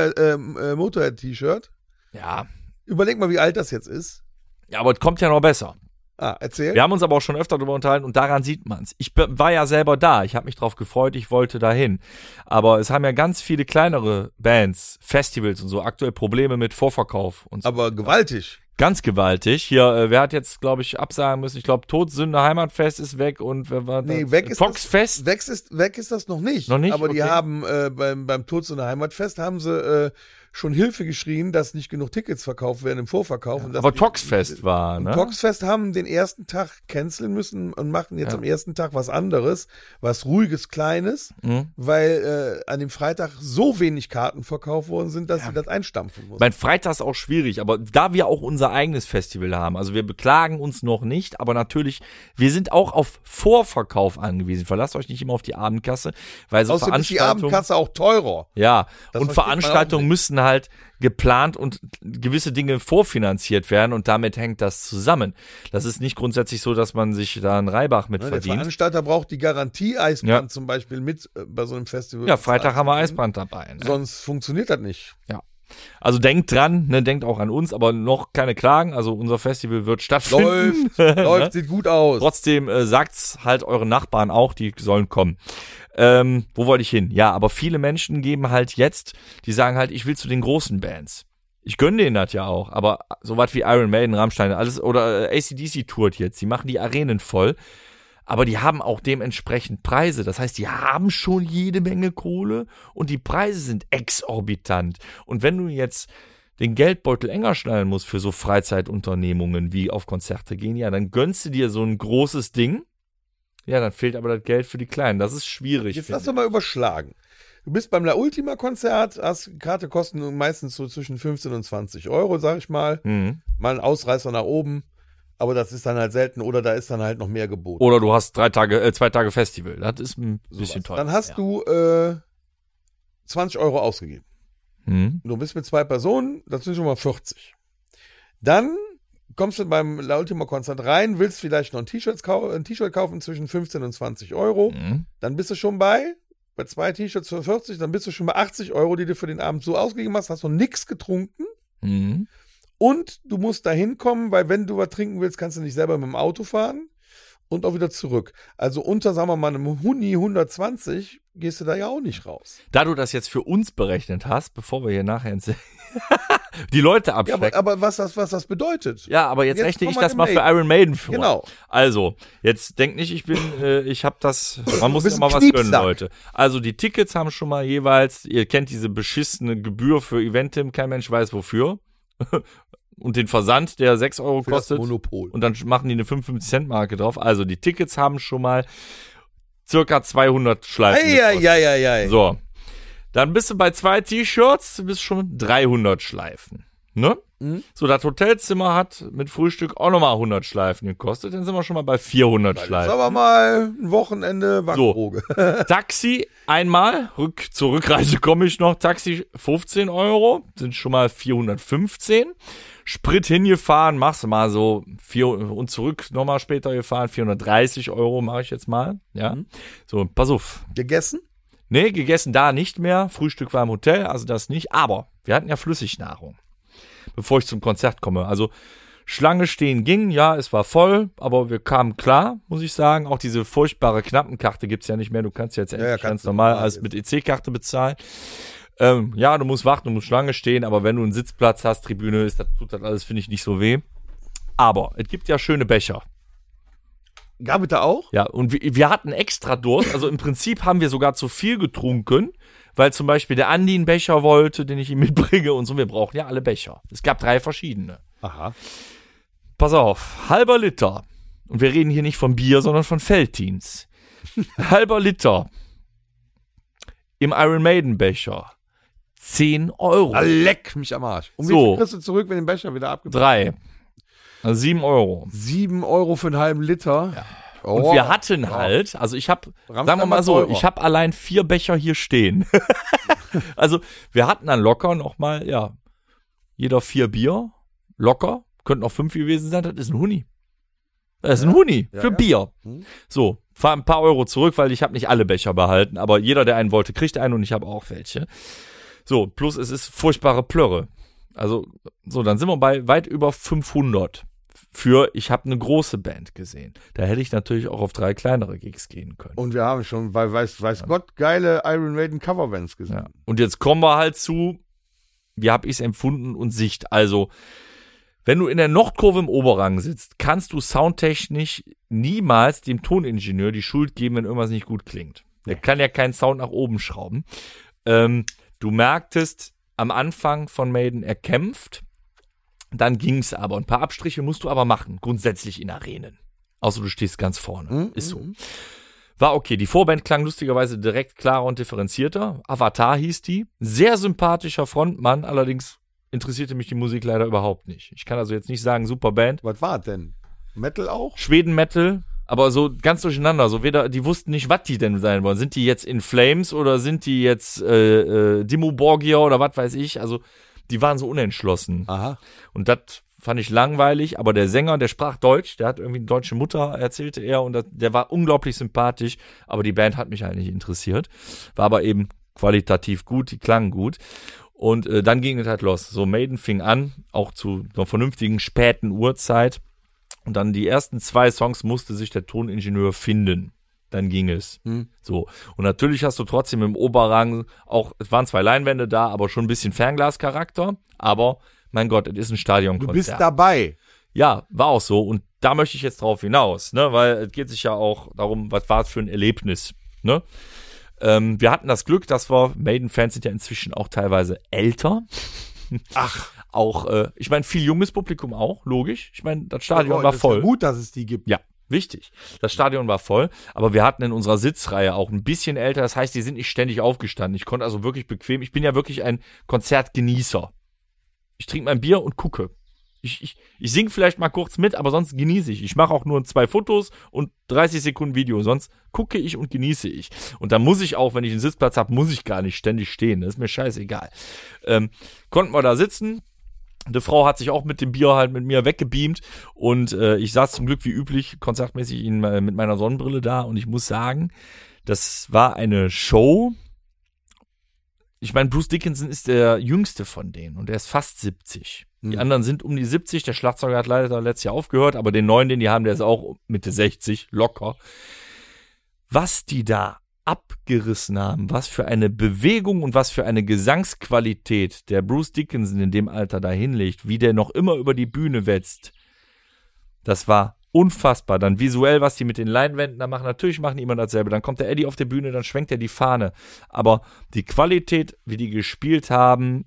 Motorhead-T-Shirt, ja. Überleg mal, wie alt das jetzt ist. Ja, aber es kommt ja noch besser. Erzähl. Wir haben uns aber auch schon öfter darüber unterhalten und daran sieht man's. Ich war ja selber da, ich habe mich drauf gefreut, ich wollte dahin. Aber es haben ja ganz viele kleinere Bands, Festivals und so aktuell Probleme mit Vorverkauf und so. Aber gewaltig. Ganz gewaltig. Hier, wer hat jetzt, glaube ich, absagen müssen? Ich glaube, Todsünde Heimatfest ist weg und wer war Nee, weg ist Foxfest? Weg ist das noch nicht. Noch nicht? Aber die Okay. haben beim Todsünde Heimatfest haben sie schon Hilfe geschrien, dass nicht genug Tickets verkauft werden im Vorverkauf. Und dass Aber die- Toxfest war, Und ne? Toxfest haben den ersten Tag canceln müssen und machen jetzt am ersten Tag was anderes, was ruhiges, kleines, weil an dem Freitag so wenig Karten verkauft worden sind, dass sie das einstampfen mussten. Mein Freitag ist auch schwierig, aber da wir auch unser eigenes Festival haben, also wir beklagen uns noch nicht, aber natürlich, wir sind auch auf Vorverkauf angewiesen. Verlasst euch nicht immer auf die Abendkasse, weil so Außerdem ist die Veranstaltungen, Abendkasse auch teurer. ja, Das und versteht man Veranstaltungen auch nicht. müssen halt geplant und gewisse Dinge vorfinanziert werden und damit hängt das zusammen. Das ist nicht grundsätzlich so, dass man sich da einen Reibach mit Der verdient. Veranstalter braucht die Garantie Eisbrand Ja. zum Beispiel mit bei so einem Festival. Ja, Freitag haben wir Eisbrand dabei. Ne? Sonst funktioniert das nicht. Ja. Also denkt dran, ne, denkt auch an uns, aber noch keine Klagen. Also unser Festival wird stattfinden. Läuft, sieht gut aus. Trotzdem sagt's halt euren Nachbarn auch, die sollen kommen. Wo wollte ich hin? Ja, aber viele Menschen geben halt jetzt, die sagen halt, ich will zu den großen Bands. Ich gönne denen das ja auch, aber so was wie Iron Maiden, Rammstein, alles oder AC/DC tourt jetzt, die machen die Arenen voll, aber die haben auch dementsprechend Preise. Das heißt, die haben schon jede Menge Kohle und die Preise sind exorbitant. Und wenn du jetzt den Geldbeutel enger schnallen musst für so Freizeitunternehmungen wie auf Konzerte gehen, ja, dann gönnst du dir so ein großes Ding. Ja, dann fehlt aber das Geld für die Kleinen. Das ist schwierig. Jetzt finde lass doch mal überschlagen. Du bist beim La Ultima Konzert, Karte kosten meistens so zwischen 15 und 20 Euro, sag ich mal. Mhm. Mal ein Ausreißer nach oben. Aber das ist dann halt selten oder da ist dann halt noch mehr geboten. Oder du hast 2 Tage Festival. Das ist ein bisschen teuer. Dann hast du 20 Euro ausgegeben. Mhm. Du bist mit 2 Personen, das sind schon mal 40. Dann kommst du beim La Ultima Konzert rein, willst vielleicht noch ein T-Shirt kaufen zwischen 15 und 20 Euro. Mhm. Dann bist du schon bei 2 T-Shirts für 40, dann bist du schon bei 80 Euro, die du für den Abend so ausgegeben hast noch nichts getrunken. Mhm. Und du musst da hinkommen, weil wenn du was trinken willst, kannst du nicht selber mit dem Auto fahren und auch wieder zurück. Also unter, sagen wir mal, einem Huni 120 gehst du da ja auch nicht raus. Da du das jetzt für uns berechnet hast, bevor wir hier nachher die Leute Ja, abschrecken. aber was das bedeutet. Ja, aber jetzt Jetzt rechne ich kommen wir das mal dem für Iron Maiden vor. Genau. Also, jetzt denkt nicht, ich habe das, man muss bist ja mal ein was gönnen, Kniepsack. Leute. Also, die Tickets haben schon mal jeweils, ihr kennt diese beschissene Gebühr für Eventim, kein Mensch weiß wofür. Und den Versand, der 6 Euro Für das kostet. Monopol. Und dann machen die eine 55-Cent-Marke drauf. Also, die Tickets haben schon mal circa 200 Schleifen. Eieieiei. So. Dann bist du bei 2 T-Shirts, bist schon 300 Schleifen. Ne? So, das Hotelzimmer hat mit Frühstück auch nochmal 100 Schleifen gekostet. Dann sind wir schon mal bei 400 Das ist Schleifen. aber mal ein Wochenende Wackdroge. Taxi einmal, zur Rückreise komme ich noch. Taxi 15 €, sind schon mal 415. Sprit hingefahren, machst du mal so 4 und zurück nochmal später gefahren, 430 € mache ich jetzt mal. Ja, so, pass auf. Gegessen? Nee, gegessen da nicht mehr. Frühstück war im Hotel, also das nicht. Aber wir hatten ja Flüssignahrung, bevor ich zum Konzert komme. Also Schlange stehen ging, ja, es war voll, aber wir kamen klar, muss ich sagen. Auch diese furchtbare Knappenkarte gibt's ja nicht mehr. Du kannst jetzt endlich ganz normal als mit EC-Karte bezahlen. Ja, du musst warten, du musst Schlange stehen, aber wenn du einen Sitzplatz hast, Tribüne ist, tut das alles, finde ich, nicht so weh. Aber es gibt ja schöne Becher. Gab es da auch? Ja, und wir hatten extra Durst. Also im Prinzip haben wir sogar zu viel getrunken, weil zum Beispiel der Andi einen Becher wollte, den ich ihm mitbringe und so. Wir brauchen ja alle Becher. Es gab 3 verschiedene. Aha. Pass auf, halber Liter. Und wir reden hier nicht von Bier, sondern von Felddienst. Halber Liter. Im Iron Maiden Becher. 10 €. Ah, leck mich am Arsch. Und wie So. viel kriegst du zurück, wenn den Becher wieder abgebaut 3. Also 7 €. 7 € für einen halben Liter. Ja. Und wir hatten halt, also ich habe, sagen wir mal so, teurer. ich habe allein 4 Becher hier stehen. Also wir hatten dann locker nochmal, ja, jeder 4 Bier, locker, könnten auch 5 gewesen sein, das ist ein Huni. Das ist ein Huni für Bier. So, fahr ein paar Euro zurück, weil ich habe nicht alle Becher behalten, aber jeder, der einen wollte, kriegt einen und ich habe auch welche. So, plus es ist furchtbare Plörre. Also, so, dann sind wir bei weit über 500 ich habe eine große Band gesehen. Da hätte ich natürlich auch auf 3 kleinere Gigs gehen können. Und wir haben schon bei weiß Gott geile Iron Maiden Coverbands gesehen. Ja. Und jetzt kommen wir halt zu, wie habe ich es empfunden und Sicht. Also, wenn du in der Nordkurve im Oberrang sitzt, kannst du soundtechnisch niemals dem Toningenieur die Schuld geben, wenn irgendwas nicht gut klingt. Der kann ja keinen Sound nach oben schrauben. Du merktest am Anfang von Maiden, er kämpft. Dann ging's aber. Ein paar Abstriche musst du aber machen, grundsätzlich in Arenen. Außer du stehst ganz vorne. Ist so. War okay. Die Vorband klang lustigerweise direkt klarer und differenzierter. Avatar hieß die. Sehr sympathischer Frontmann, allerdings interessierte mich die Musik leider überhaupt nicht. Ich kann also jetzt nicht sagen, super Band. Was war das denn? Metal auch? Schweden-Metal, aber so ganz durcheinander. So weder, die wussten nicht, was die denn sein wollen. Sind die jetzt In Flames oder sind die jetzt Dimmu Borgir oder was weiß ich? Also die waren so unentschlossen. Aha. Und das fand ich langweilig, aber der Sänger, der sprach Deutsch, der hat irgendwie eine deutsche Mutter, erzählte er, und der war unglaublich sympathisch, aber die Band hat mich halt nicht interessiert. War aber eben qualitativ gut, die klangen gut. Und dann ging es halt los. So, Maiden fing an, auch zu einer vernünftigen späten Uhrzeit. Und dann die ersten 2 Songs musste sich der Toningenieur finden. Dann ging es. So. Und natürlich hast du trotzdem im Oberrang auch, es waren 2 Leinwände da, aber schon ein bisschen Fernglascharakter. Aber, mein Gott, es ist ein Stadionkonzert. Du bist dabei. Ja, war auch so. Und da möchte ich jetzt drauf hinaus, ne? Weil es geht sich ja auch darum, was war es für ein Erlebnis, ne? Wir hatten das Glück, dass Maiden-Fans sind ja inzwischen auch teilweise älter. Ach. Auch, ich meine, viel junges Publikum auch, logisch. Ich meine, das Stadion war voll. Ist ja gut, dass es die gibt. Ja. Wichtig. Das Stadion war voll, aber wir hatten in unserer Sitzreihe auch ein bisschen älter. Das heißt, die sind nicht ständig aufgestanden. Ich konnte also wirklich bequem. Ich bin ja wirklich ein Konzertgenießer. Ich trinke mein Bier und gucke. Ich singe vielleicht mal kurz mit, aber sonst genieße ich. Ich mache auch nur 2 Fotos und 30 Sekunden Video. Sonst gucke ich und genieße ich. Und dann muss ich auch, wenn ich einen Sitzplatz habe, muss ich gar nicht ständig stehen. Das ist mir scheißegal. Konnten wir da sitzen. Die Frau hat sich auch mit dem Bier halt mit mir weggebeamt und ich saß zum Glück wie üblich konzertmäßig mit meiner Sonnenbrille da und ich muss sagen, das war eine Show. Ich meine, Bruce Dickinson ist der jüngste von denen und er ist fast 70. Die anderen sind um die 70, der Schlagzeuger hat leider letztes Jahr aufgehört, aber den neuen, den die haben, der ist auch Mitte 60, locker. Was die da abgerissen haben, was für eine Bewegung und was für eine Gesangsqualität der Bruce Dickinson in dem Alter da hinlegt, wie der noch immer über die Bühne wetzt, das war unfassbar. Dann visuell, was die mit den Leinwänden da machen, natürlich machen die immer dasselbe. Dann kommt der Eddie auf die Bühne, dann schwenkt er die Fahne. Aber die Qualität, wie die gespielt haben,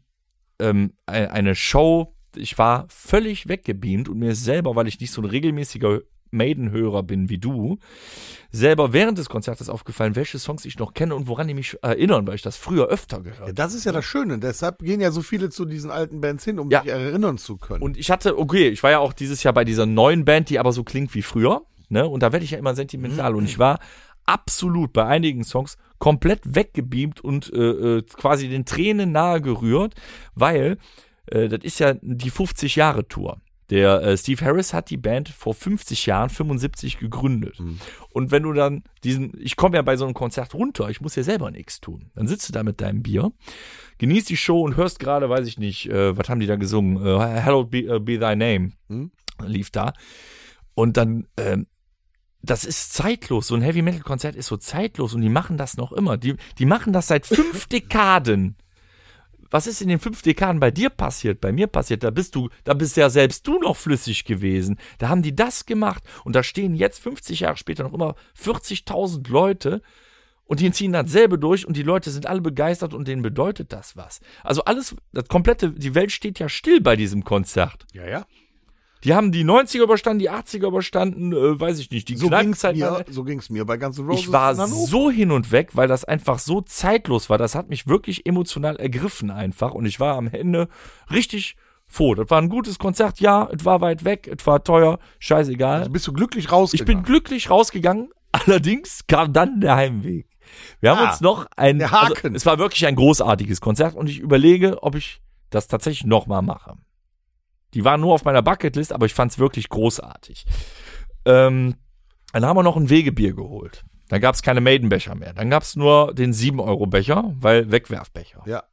eine Show, ich war völlig weggebeamt und mir selber, weil ich nicht so ein regelmäßiger Maiden-Hörer bin wie du, selber während des Konzertes aufgefallen, welche Songs ich noch kenne und woran die mich erinnern, weil ich das früher öfter gehört habe. Ja, das ist ja das Schöne. Deshalb gehen ja so viele zu diesen alten Bands hin, um sich erinnern zu können. Und ich war ja auch dieses Jahr bei dieser neuen Band, die aber so klingt wie früher, ne? Und da werde ich ja immer sentimental. Und ich war absolut bei einigen Songs komplett weggebeamt und quasi den Tränen nahe gerührt, weil das ist ja die 50-Jahre-Tour. Der Steve Harris hat die Band vor 50 Jahren, 75, gegründet. Und wenn du dann ich komme ja bei so einem Konzert runter, ich muss ja selber nichts tun. Dann sitzt du da mit deinem Bier, genießt die Show und hörst gerade, weiß ich nicht, was haben die da gesungen? Hallowed be Thy Name lief da. Und dann, das ist zeitlos. So ein Heavy-Metal-Konzert ist so zeitlos und die machen das noch immer. Die machen das seit 5 Dekaden. Was ist in den 5 Dekaden bei dir passiert, bei mir passiert? Da bist ja selbst du noch flüssig gewesen. Da haben die das gemacht und da stehen jetzt 50 Jahre später noch immer 40.000 Leute und die ziehen dasselbe durch und die Leute sind alle begeistert und denen bedeutet das was. Also die Welt steht ja still bei diesem Konzert. Ja, ja. Die haben die 90er überstanden, die 80er überstanden, weiß ich nicht, die Kneipenzeit. So ging's mir bei Guns N' Roses. Ich war so hin und weg, weil das einfach so zeitlos war. Das hat mich wirklich emotional ergriffen einfach. Und ich war am Ende richtig froh. Das war ein gutes Konzert, ja, es war weit weg, es war teuer, scheißegal. Also bist du glücklich rausgegangen? Ich bin glücklich rausgegangen, allerdings kam dann der Heimweg. Wir haben uns noch der Haken. Es war wirklich ein großartiges Konzert und ich überlege, ob ich das tatsächlich nochmal mache. Die waren nur auf meiner Bucketlist, aber ich fand es wirklich großartig. Dann haben wir noch ein Wegebier geholt. Dann gab es keine Maidenbecher mehr. Dann gab es nur den 7-Euro-Becher, weil Wegwerfbecher. Ja.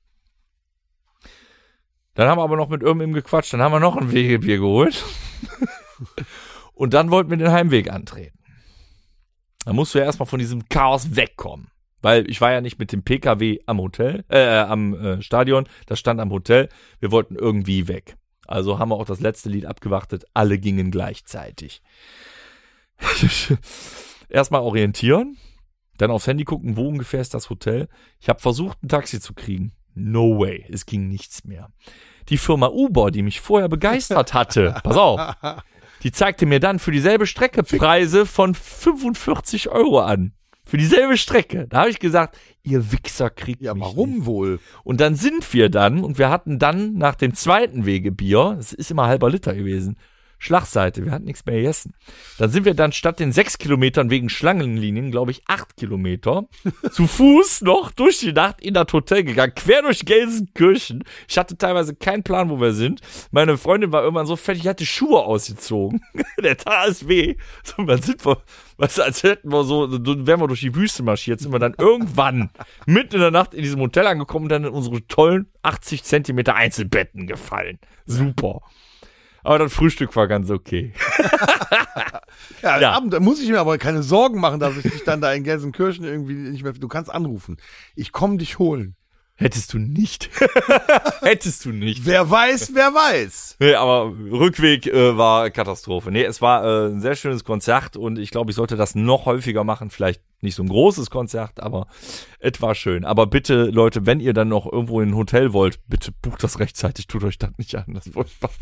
Dann haben wir aber noch mit irgendjemandem gequatscht. Dann haben wir noch ein Wegebier geholt. Und dann wollten wir den Heimweg antreten. Dann musst du ja erstmal von diesem Chaos wegkommen. Weil ich war ja nicht mit dem PKW am Hotel, am Stadion. Das stand am Hotel. Wir wollten irgendwie weg. Also haben wir auch das letzte Lied abgewartet. Alle gingen gleichzeitig. Erstmal orientieren, dann aufs Handy gucken, wo ungefähr ist das Hotel. Ich habe versucht, ein Taxi zu kriegen. No way, es ging nichts mehr. Die Firma Uber, die mich vorher begeistert hatte, pass auf, die zeigte mir dann für dieselbe Strecke Preise von 45 Euro an. Für dieselbe Strecke. Da habe ich gesagt, ihr Wichser kriegt mich warum nicht. Wohl? Und dann sind wir dann, und wir hatten dann nach dem zweiten Wegebier, das ist immer halber Liter gewesen, Schlagseite, wir hatten nichts mehr gegessen. Dann sind wir dann statt den 6 Kilometern wegen Schlangenlinien, glaube ich, 8 Kilometer zu Fuß noch durch die Nacht in das Hotel gegangen, quer durch Gelsenkirchen. Ich hatte teilweise keinen Plan, wo wir sind. Meine Freundin war irgendwann so fertig, hatte Schuhe ausgezogen. Der Tag ist weh. So, dann sind wir, weißt du, als hätten wir so, wären wir durch die Wüste marschiert, sind wir dann irgendwann mitten in der Nacht in diesem Hotel angekommen und dann in unsere tollen 80 Zentimeter Einzelbetten gefallen. Super. Aber das Frühstück war ganz okay. Ja. Abend, da muss ich mir aber keine Sorgen machen, dass ich dich dann da in Gelsenkirchen irgendwie nicht mehr. Du kannst anrufen. Ich komme dich holen. Hättest du nicht. Hättest du nicht. Wer weiß, wer weiß. Nee, aber Rückweg war Katastrophe. Nee, es war ein sehr schönes Konzert und ich glaube, ich sollte das noch häufiger machen. Vielleicht nicht so ein großes Konzert, aber es war schön. Aber bitte, Leute, wenn ihr dann noch irgendwo in ein Hotel wollt, bitte bucht das rechtzeitig. Tut euch das nicht an. Das ist furchtbar.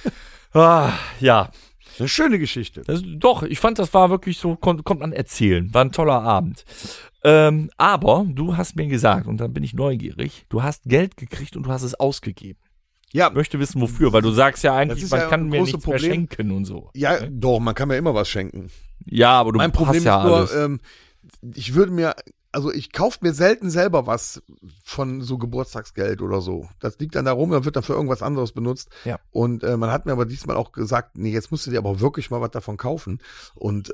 Ja. Eine schöne Geschichte. Doch, ich fand, das war wirklich so, kommt an erzählen. War ein toller Abend. Aber du hast mir gesagt, und dann bin ich neugierig, du hast Geld gekriegt und du hast es ausgegeben. Ja. Ich möchte wissen, wofür, weil du sagst ja eigentlich, ist man ja kann ein mir großes nichts mehr Problem. schenken und so. Ja, doch, man kann mir immer was schenken. Ja, aber du Mein Problem hast ja ist nur, alles. ich würde mir, also ich kaufe mir selten selber was von so Geburtstagsgeld oder so. Das liegt dann da rum, dann wird dann für irgendwas anderes benutzt. Ja. Und man hat mir aber diesmal auch gesagt, nee, jetzt musst du dir aber wirklich mal was davon kaufen. Und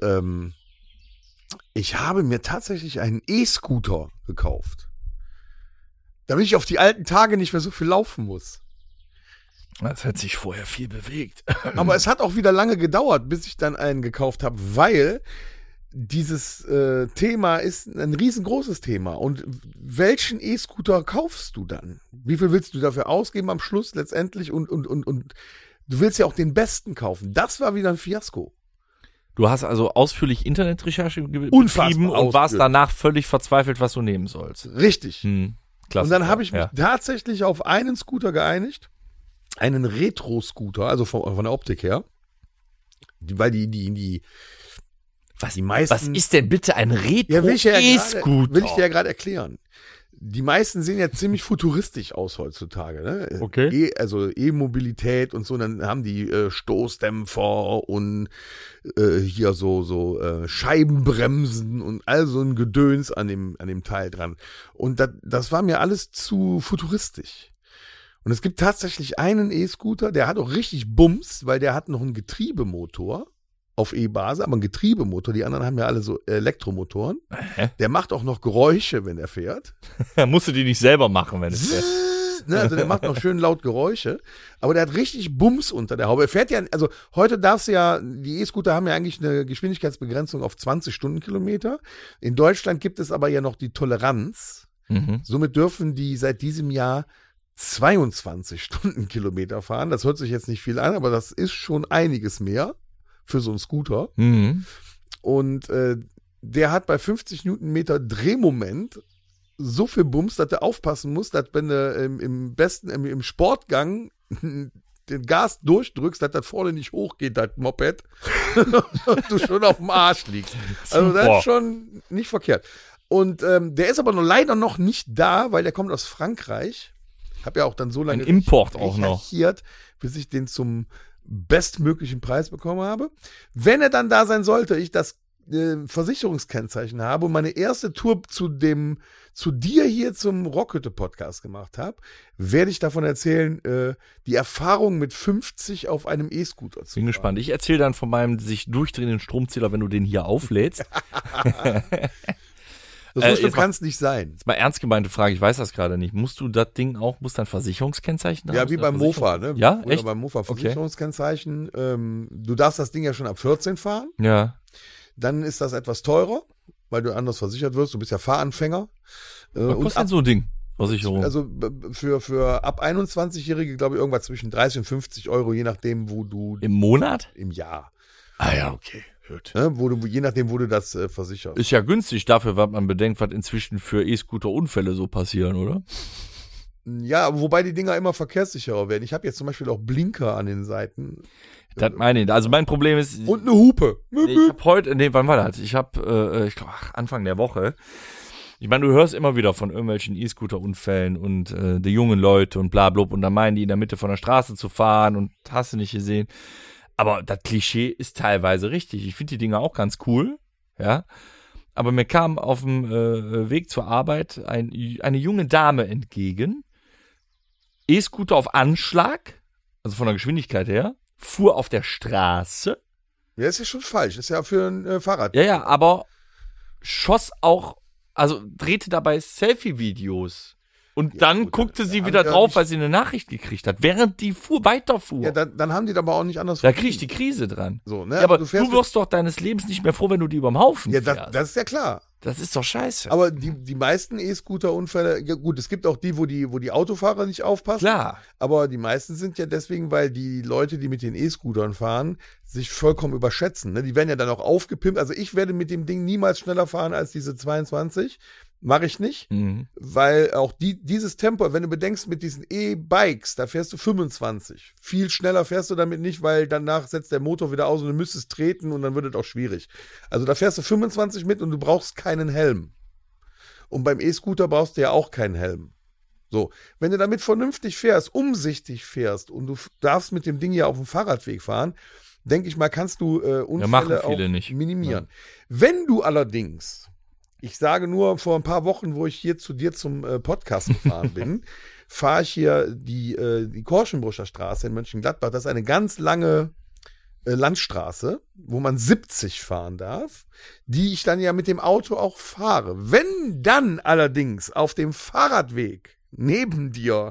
ich habe mir tatsächlich einen E-Scooter gekauft. Damit ich auf die alten Tage nicht mehr so viel laufen muss. Das hat sich vorher viel bewegt. Aber es hat auch wieder lange gedauert, bis ich dann einen gekauft habe, weil dieses Thema ist ein riesengroßes Thema. Und welchen E-Scooter kaufst du dann? Wie viel willst du dafür ausgeben am Schluss letztendlich? Und du willst ja auch den besten kaufen. Das war wieder ein Fiasko. Du hast also ausführlich Internetrecherche betrieben und warst danach völlig verzweifelt, was du nehmen sollst. Richtig. Klasse. Und dann habe ich mich tatsächlich auf einen Scooter geeinigt. Einen Retro-Scooter, also von der Optik her. Weil die Was meisten, ist denn bitte ein will ich dir Retro-E-Scooter? ja gerade erklären. Die meisten sehen ja ziemlich futuristisch aus heutzutage. Ne? Okay. Also E-Mobilität und so, dann haben die Stoßdämpfer und hier so Scheibenbremsen und all so ein Gedöns an dem Teil dran. Und das war mir alles zu futuristisch. Und es gibt tatsächlich einen E-Scooter, der hat auch richtig Bums, weil der hat noch einen Getriebemotor auf E-Basis, aber einen Getriebemotor. Die anderen haben ja alle so Elektromotoren. Der macht auch noch Geräusche, wenn er fährt. Musst du die nicht selber machen, wenn es fährt. Ne, also der macht noch schön laut Geräusche, aber der hat richtig Bums unter der Haube. Er fährt ja, also heute darfst du ja, die E-Scooter haben ja eigentlich eine Geschwindigkeitsbegrenzung auf 20 Stundenkilometer. In Deutschland gibt es aber ja noch die Toleranz. Somit dürfen die seit diesem Jahr 22 Stundenkilometer fahren. Das hört sich jetzt nicht viel an, aber das ist schon einiges mehr für so einen Scooter. Und der hat bei 50 Newtonmeter Drehmoment so viel Bums, dass du aufpassen musst, dass wenn du im Sportgang den Gas durchdrückst, dass das vorne nicht hochgeht, das Moped, und du schon auf dem Arsch liegst. Also das ist schon nicht verkehrt. Und der ist aber leider noch nicht da, weil der kommt aus Frankreich. Ich habe ja auch dann so lange Ein Import auch noch. recherchiert, bis ich den zum bestmöglichen Preis bekommen habe. Wenn er dann da sein sollte, ich das Versicherungskennzeichen habe und meine erste Tour zu dir hier zum Rockhütte-Podcast gemacht habe, werde ich davon erzählen, die Erfahrung mit 50 auf einem E-Scooter zu Bin fahren. gespannt. Ich erzähle dann von meinem sich durchdrehenden Stromzähler, wenn du den hier auflädst. Das kann es nicht sein. Jetzt mal ernst gemeinte Frage, ich weiß das gerade nicht. Musst du das Ding auch, musst du ein Versicherungskennzeichen haben? Ja, wie beim Mofa, ne? Ja, oder echt? beim Mofa Versicherungskennzeichen. Du darfst das Ding ja schon ab 14 fahren. Ja. Dann ist das etwas teurer, weil du anders versichert wirst. Du bist ja Fahranfänger. Was kostet denn so ein Ding? Versicherung? Also für ab 21-Jährige, glaube ich, irgendwas zwischen 30 und 50 Euro, je nachdem, wo du Im Monat? im Jahr. Ah ja, okay. Hört. Ne, je nachdem, wo du das versicherst. Ist ja günstig dafür, was man bedenkt, was inzwischen für E-Scooter-Unfälle so passieren, oder? Ja, wobei die Dinger immer verkehrssicherer werden. Ich habe jetzt zum Beispiel auch Blinker an den Seiten. Das meine ich. Also mein Problem ist. Und eine Hupe. Ich habe heute, wann war das? Ich habe, ich glaube, Anfang der Woche. Ich meine, du hörst immer wieder von irgendwelchen E-Scooter-Unfällen und die jungen Leute und bla bla. Und dann meinen die in der Mitte von der Straße zu fahren und hast du nicht gesehen. Aber das Klischee ist teilweise richtig. Ich finde die Dinger auch ganz cool, ja. Aber mir kam auf dem Weg zur Arbeit eine junge Dame entgegen. E-Scooter auf Anschlag, also von der Geschwindigkeit her, fuhr auf der Straße. Ja, ist ja schon falsch. Ist ja für ein Fahrrad. Ja, aber schoss auch, also drehte dabei Selfie-Videos. Und Ja, dann gut, guckte sie haben wieder die ja drauf, nicht- weil sie eine Nachricht gekriegt hat, während die weiterfuhr. Ja, dann haben die aber auch nicht anders. Da krieg ich die Krise dran. So, ne? Ja, aber du du wirst doch deines Lebens nicht mehr froh, wenn du die überm Haufen Ja, fährst. das ist ja klar. Das ist doch scheiße. Aber die meisten E-Scooter-Unfälle, ja gut, es gibt auch die, wo die Autofahrer nicht aufpassen. Klar. Aber die meisten sind ja deswegen, weil die Leute, die mit den E-Scootern fahren, sich vollkommen überschätzen. Ne? Die werden ja dann auch aufgepimpt. Also ich werde mit dem Ding niemals schneller fahren als diese 22. Mache ich nicht. Weil auch dieses Tempo, wenn du bedenkst, mit diesen E-Bikes, da fährst du 25. Viel schneller fährst du damit nicht, weil danach setzt der Motor wieder aus und du müsstest treten und dann wird es auch schwierig. Also da fährst du 25 mit und du brauchst keinen Helm. Und beim E-Scooter brauchst du ja auch keinen Helm. So, wenn du damit vernünftig fährst, umsichtig fährst und du darfst mit dem Ding ja auf dem Fahrradweg fahren, denke ich mal, kannst du Unfälle machen auch viele nicht. minimieren. Wenn du allerdings, ich sage nur, vor ein paar Wochen, wo ich hier zu dir zum Podcast gefahren bin, fahre ich hier die Korschenbruscher Straße in Mönchengladbach. Das ist eine ganz lange Landstraße, wo man 70 fahren darf, die ich dann ja mit dem Auto auch fahre. Wenn dann allerdings auf dem Fahrradweg neben dir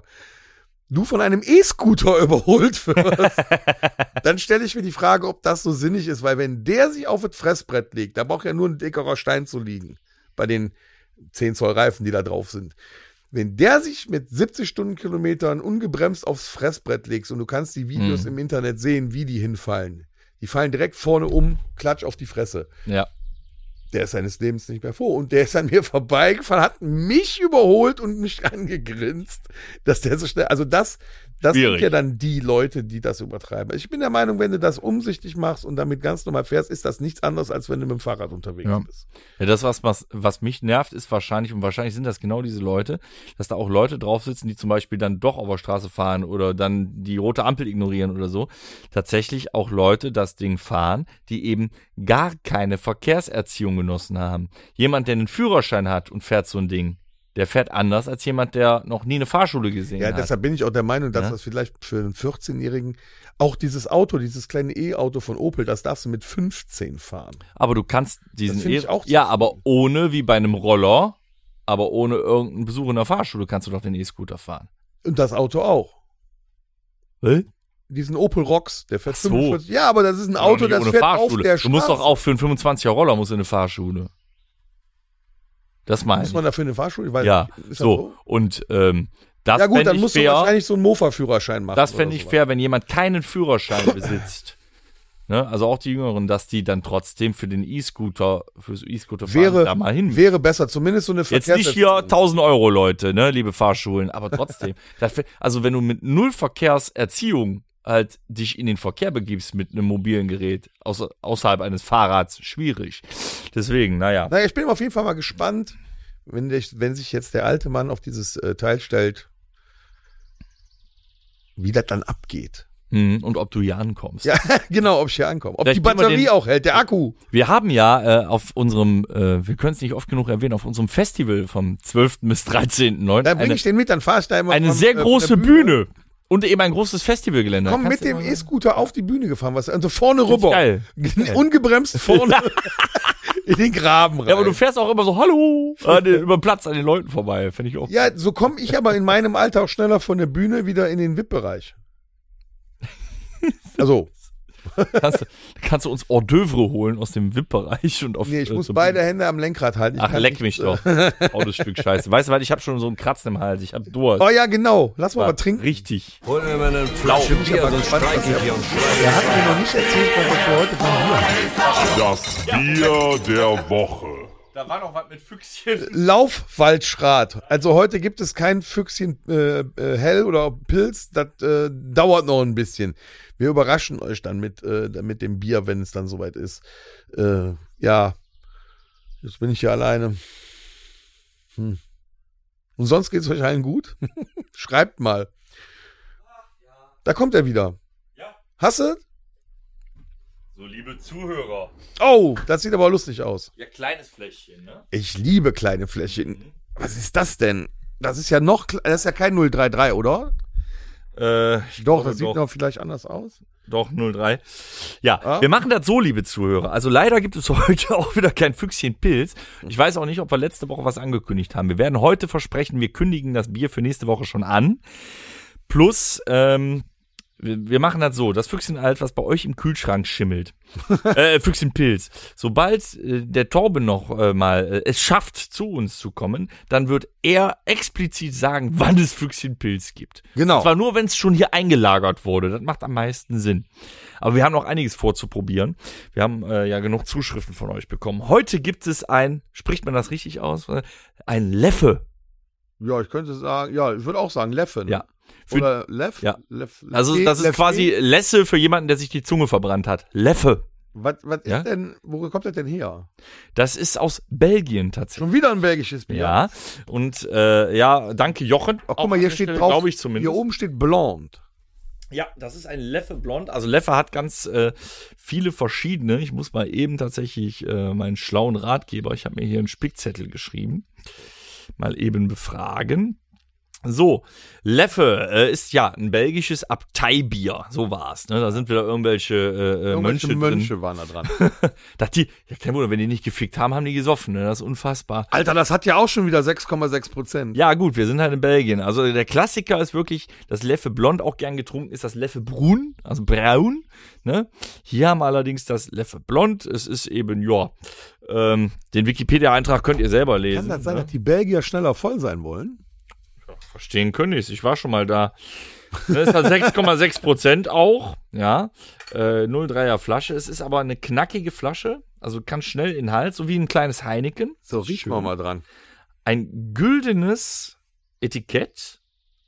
du von einem E-Scooter überholt wirst, dann stelle ich mir die Frage, ob das so sinnig ist, weil wenn der sich auf das Fressbrett legt, da braucht ja nur ein dickerer Stein zu liegen, bei den 10 Zoll Reifen, die da drauf sind. Wenn der sich mit 70 Stundenkilometern ungebremst aufs Fressbrett legt und du kannst die Videos im Internet sehen, wie die hinfallen. Die fallen direkt vorne um, klatsch auf die Fresse. Ja. Der ist seines Lebens nicht mehr froh. Und der ist an mir vorbeigefahren, hat mich überholt und mich angegrinst, dass der so schnell, also Das sind Schwierig. ja dann die Leute, die das übertreiben. Ich bin der Meinung, wenn du das umsichtig machst und damit ganz normal fährst, ist das nichts anderes, als wenn du mit dem Fahrrad unterwegs bist. Ja, das, was mich nervt, ist wahrscheinlich, und wahrscheinlich sind das genau diese Leute, dass da auch Leute drauf sitzen, die zum Beispiel dann doch auf der Straße fahren oder dann die rote Ampel ignorieren oder so. Tatsächlich auch Leute das Ding fahren, die eben gar keine Verkehrserziehung genossen haben. Jemand, der einen Führerschein hat und fährt so ein Ding, der fährt anders als jemand, der noch nie eine Fahrschule gesehen Ja, hat. deshalb bin ich auch der Meinung, dass das vielleicht für einen 14-Jährigen, auch dieses Auto, dieses kleine E-Auto von Opel, das darfst du mit 15 fahren. Aber du kannst diesen Das finde ich auch ja, zu aber ohne, wie bei einem Roller, aber ohne irgendeinen Besuch in der Fahrschule kannst du doch den E-Scooter fahren. Und das Auto auch. Diesen Opel Rocks, der fährt Ach so. 45. Ja, aber das ist ein Auto, das ohne fährt auf Fahrschule. der Du musst Straße. doch auch für einen 25er Roller muss in eine Fahrschule. Das meine Muss ich. man dafür eine Fahrschule? Ich weiß Ja, nicht. Ist das so. Und das Ja gut, fände dann ich musst du fair. wahrscheinlich so einen Mofa-Führerschein machen. Das oder fände ich sowas. fair, wenn jemand keinen Führerschein besitzt. Ne? Also auch die Jüngeren, dass die dann trotzdem für den E-Scooter, fürs E-Scooter fahren, da mal hin. Wäre besser, zumindest so eine Jetzt nicht hier 1.000 Euro, Leute, ne, liebe Fahrschulen, aber trotzdem. Also wenn du mit null Verkehrserziehung halt dich in den Verkehr begibst mit einem mobilen Gerät, außerhalb eines Fahrrads, schwierig. Deswegen, naja. Naja, ich bin auf jeden Fall mal gespannt, wenn sich jetzt der alte Mann auf dieses Teil stellt, wie das dann abgeht. Und ob du hier ankommst. Ja, genau, ob ich hier ankomme. Ob Vielleicht die geben wir Batterie den- auch hält, der Akku. Wir haben ja auf unserem, wir können es nicht oft genug erwähnen, auf unserem Festival vom 12. bis 13.9. Dann bringe ich den mit, dann fahr ich da immer eine von, sehr von der große Bühne. Und eben ein großes Festivalgelände. Komm Kannst mit du dem mal- E-Scooter auf die Bühne gefahren, also vorne Find's rüber. geil. Ungebremst vorne in den Graben rein. Ja, aber du fährst auch immer so, hallo, über den Platz an den Leuten vorbei. Finde ich auch. Ja, so komme ich aber in meinem Alter auch schneller von der Bühne wieder in den VIP-Bereich. Also, Kannst du uns Hors d'oeuvre holen aus dem VIP-Bereich und auf nee, ich muss zur beide Bühne? Hände am Lenkrad halten. Ich Ach, kann leck nichts, mich doch. Faules Stück Scheiße. Weißt du, weil ich habe schon so einen Kratzen im Hals. Ich habe Durst. Oh ja, genau. Lass mal was trinken. Richtig. Holen wir mal eine Flasche Bier, sonst streike ich hier und schreie. Er hat mir noch nicht erzählt, was er für heute von Bier hat. Das Bier der Woche. Da war noch was mit Füchschen. Laufwaldschrat. Also heute gibt es kein Füchschen Hell oder Pilz. Das dauert noch ein bisschen. Wir überraschen euch dann mit dem Bier, wenn es dann soweit ist. Ja, jetzt bin ich hier alleine. Und sonst geht es euch allen gut? Schreibt mal. Da kommt er wieder. Ja. Hast du? So, liebe Zuhörer. Oh, das sieht aber lustig aus. Ja, kleines Fläschchen, ne? Ich liebe kleine Fläschchen. Was ist das denn? Das ist ja das ist ja kein 033, oder? Doch, das sieht noch vielleicht anders aus. Doch, 03. Ja, Ah. wir machen das so, liebe Zuhörer. Also leider gibt es heute auch wieder kein Füchschen Pilz. Ich weiß auch nicht, ob wir letzte Woche was angekündigt haben. Wir werden heute versprechen, wir kündigen das Bier für nächste Woche schon an. Plus, wir machen das so, das Füchschen Alt, was bei euch im Kühlschrank schimmelt. Füchschen Pilz. Sobald der Torben noch mal es schafft, zu uns zu kommen, dann wird er explizit sagen, wann es Füchschen Pilz gibt. Genau. Und zwar nur, wenn es schon hier eingelagert wurde. Das macht am meisten Sinn. Aber wir haben noch einiges vorzuprobieren. Wir haben ja genug Zuschriften von euch bekommen. Heute gibt es spricht man das richtig aus? Ein Leffe. Ja, ich könnte sagen, ja, ich würde auch sagen Leffe. Ne? Ja. Oder Leff? Ja. Leff, Also das ist quasi Lesse für jemanden, der sich die Zunge verbrannt hat. Leffe. Was Ja? ist denn, wo kommt das denn her? Das ist aus Belgien tatsächlich. Schon wieder ein belgisches Bier. Ja. Und ja, danke Jochen. Ach, guck mal, hier steht drauf, glaube ich zumindest. hier oben steht Blonde. Ja, das ist ein Leffe Blond. Also Leffe hat ganz viele verschiedene. Ich muss mal eben tatsächlich meinen schlauen Ratgeber, ich habe mir hier einen Spickzettel geschrieben, mal eben befragen. So, Leffe ist ja ein belgisches Abteibier, so war's. Ne? Da sind wieder irgendwelche Mönche drin. waren da dran. Ja, kein Wunder, wenn die nicht gefickt haben, haben die gesoffen. Ne? Das ist unfassbar. Alter, das hat ja auch schon wieder 6,6%. Ja, gut, wir sind halt in Belgien. Also der Klassiker ist wirklich das Leffe Blond, auch gern getrunken ist das Leffe Brun, also braun. Ne? Hier haben wir allerdings das Leffe Blond. Es ist eben, ja, den Wikipedia-Eintrag könnt ihr selber lesen. Kann das sein, ne? dass die Belgier schneller voll sein wollen? Verstehen können ich's. Ich war schon mal da. Das ist halt 6,6% auch. Ja. 0,3er Flasche. Es ist aber eine knackige Flasche. Also kann schnell in den Hals, so wie ein kleines Heineken. So, riechen wir mal dran. Ein güldenes Etikett.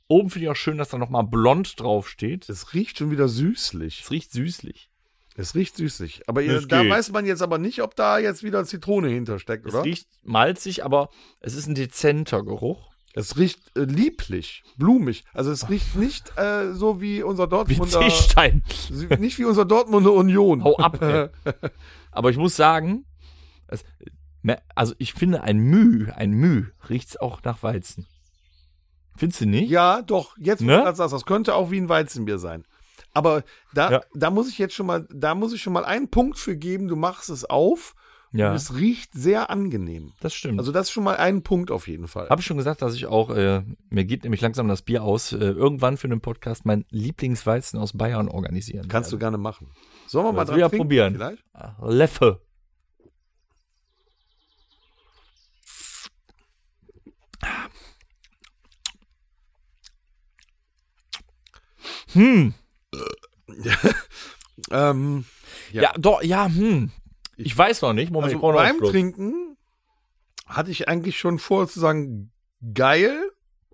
Oben finde ich auch schön, dass da nochmal blond draufsteht. Es riecht schon wieder süßlich. Es riecht süßlich. Es riecht süßlich. Aber Es da geht. weiß man jetzt aber nicht, ob da jetzt wieder Zitrone hintersteckt, oder? Es riecht malzig, aber es ist ein dezenter Geruch. Es riecht lieblich, blumig. Also es riecht nicht so wie unser Wie Dortmunder, Zechstein. nicht wie unser Dortmunder Union. Hau ab, ey. Aber ich muss sagen, also ich finde, ein Müh riecht's auch nach Weizen. Findest du nicht? Ja, doch. Jetzt, wo Ne? du das sagst, das könnte auch wie ein Weizenbier sein. Aber da muss ich jetzt schon mal einen Punkt für geben. Du machst es auf Ja, und es riecht sehr angenehm. das stimmt. Also das ist schon mal ein Punkt auf jeden Fall. Habe ich schon gesagt, dass ich auch, mir geht nämlich langsam das Bier aus, irgendwann für einen Podcast mein Lieblingsweizen aus Bayern organisieren. Kannst du gerne machen. Sollen wir mal Das dran will ich trinken probieren. vielleicht? Leffe. Ja, doch, ja, Ich weiß noch nicht. Moment, Also ich brauche noch einen beim Schluck. Trinken hatte ich eigentlich schon vor zu sagen, geil.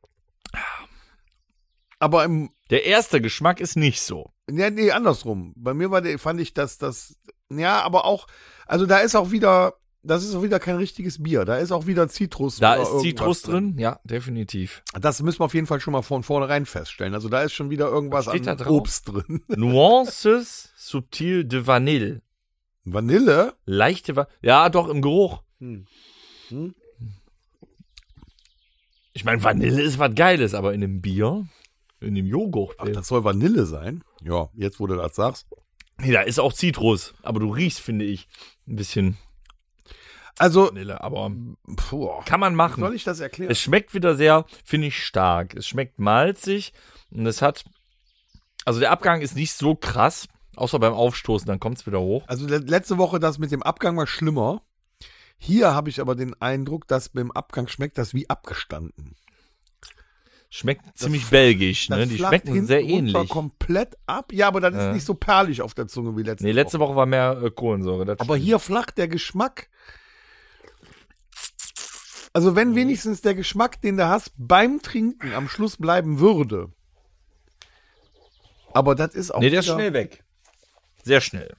Aber Der erste Geschmack ist nicht so. nee, andersrum. Bei mir fand ich, dass das, ja, aber auch, also da ist auch wieder, das ist auch wieder kein richtiges Bier. Da ist auch wieder Zitrus. Da oder ist irgendwas Zitrus drin, ja, definitiv. Das müssen wir auf jeden Fall schon mal von vornherein feststellen. Also da ist schon wieder irgendwas Was steht an da drauf? Obst drin. Nuances subtil de Vanille. Vanille? Leichte ja, doch, im Geruch. Hm. Ich meine, Vanille ist was Geiles, aber in dem Bier, in dem Joghurt. Ach, das soll Vanille sein? Ja, jetzt wo du das sagst. Nee, da ist auch Zitrus. Aber du riechst, finde ich, ein bisschen Also, Vanille. Aber puh, kann man wie machen. soll ich das erklären? Es schmeckt wieder sehr, finde ich, stark. Es schmeckt malzig und es hat, also der Abgang ist nicht so krass, außer beim Aufstoßen, dann kommt es wieder hoch. Also letzte Woche das mit dem Abgang war schlimmer. Hier habe ich aber den Eindruck, dass beim Abgang schmeckt das wie abgestanden. Schmeckt ziemlich belgisch, ne? Das Die flacht schmecken sehr hinten runter ähnlich. komplett ab. Ja, aber das ist nicht so perlig auf der Zunge wie letzte Nee, letzte Woche war mehr Kohlensäure. Das Aber stimmt. hier flacht der Geschmack. Also wenn wenigstens der Geschmack, den du hast, beim Trinken am Schluss bleiben würde. Aber das ist auch Nee, der ist wieder- schnell weg. Sehr schnell.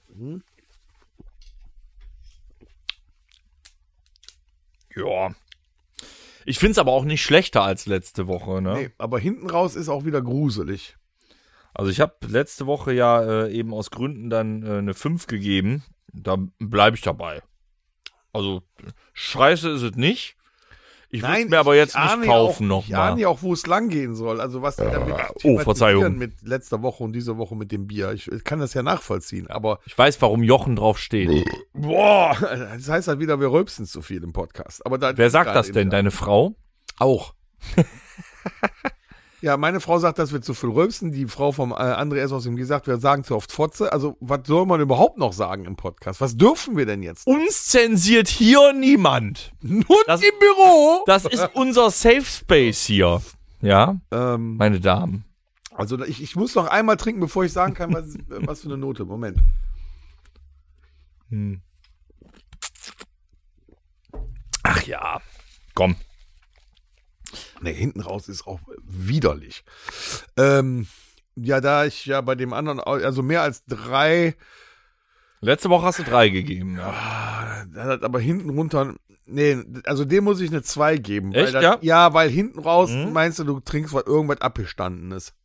Ja. Ich finde es aber auch nicht schlechter als letzte Woche, ne? Nee, aber hinten raus ist auch wieder gruselig. Also ich habe letzte Woche ja eben aus Gründen dann eine 5 gegeben. Da bleibe ich dabei. Also scheiße ist es nicht. Ich will es mir aber jetzt nicht kaufen Ich ahne nochmal. ja auch, wo es lang gehen soll. Also was die damit Verzeihung. thematisieren mit letzter Woche und diese Woche mit dem Bier. Ich kann das ja nachvollziehen, aber Ich weiß, warum Jochen drauf steht. boah, das heißt halt wieder, wir rülpsen zu viel im Podcast. Aber Wer sagt das denn? Deine Frau? Auch. Ja, meine Frau sagt, dass wir zu viel rülpsen. Die Frau vom André S. aus dem gesagt, wir sagen zu oft Fotze. Also, was soll man überhaupt noch sagen im Podcast? Was dürfen wir denn jetzt? Uns zensiert hier niemand. Nur Das- im Büro! Das ist unser Safe Space hier. Ja, Ähm, meine Damen. also, ich muss noch einmal trinken, bevor ich sagen kann, was für eine Note. Moment. Ach ja. Komm. Nee, hinten raus ist auch widerlich. Ja, da ich ja bei dem anderen, also mehr als 3, Letzte Woche hast du 3 gegeben. Ja. dann hat aber hinten runter, nee, also dem muss ich eine 2 geben. Echt, weil ja? Ja, weil hinten raus meinst du trinkst, weil irgendwas abgestanden ist.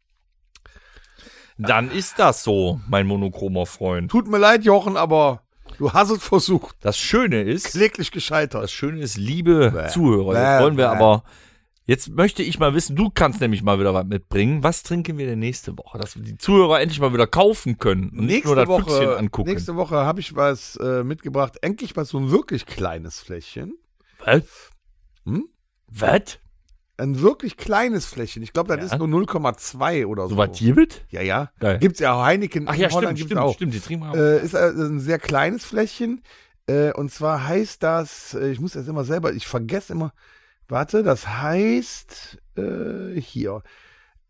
Dann ist das so, mein monochromer Freund. Tut mir leid, Jochen, aber du hast es versucht. Das Schöne ist, Kläglich gescheitert. liebe Zuhörer, jetzt wollen wir aber, jetzt möchte ich mal wissen, du kannst nämlich mal wieder was mitbringen. Was trinken wir denn nächste Woche? Dass wir die Zuhörer endlich mal wieder kaufen können und nicht nur das Füchschen angucken. Nächste Woche habe ich was mitgebracht. Endlich mal so ein wirklich kleines Fläschchen. Was? Hm? Was? Ein wirklich kleines Fläschchen. Ich glaube, das Ja. ist nur 0,2 oder so. So was gibt? Ja, ja. Geil. Gibt's ja Heineken. Ach ja, in Holland stimmt, gibt's auch. stimmt, die trinken wir auch. Ist ein sehr kleines Fläschchen. Und zwar heißt das, ich muss das immer selber, ich vergesse immer, warte, das heißt hier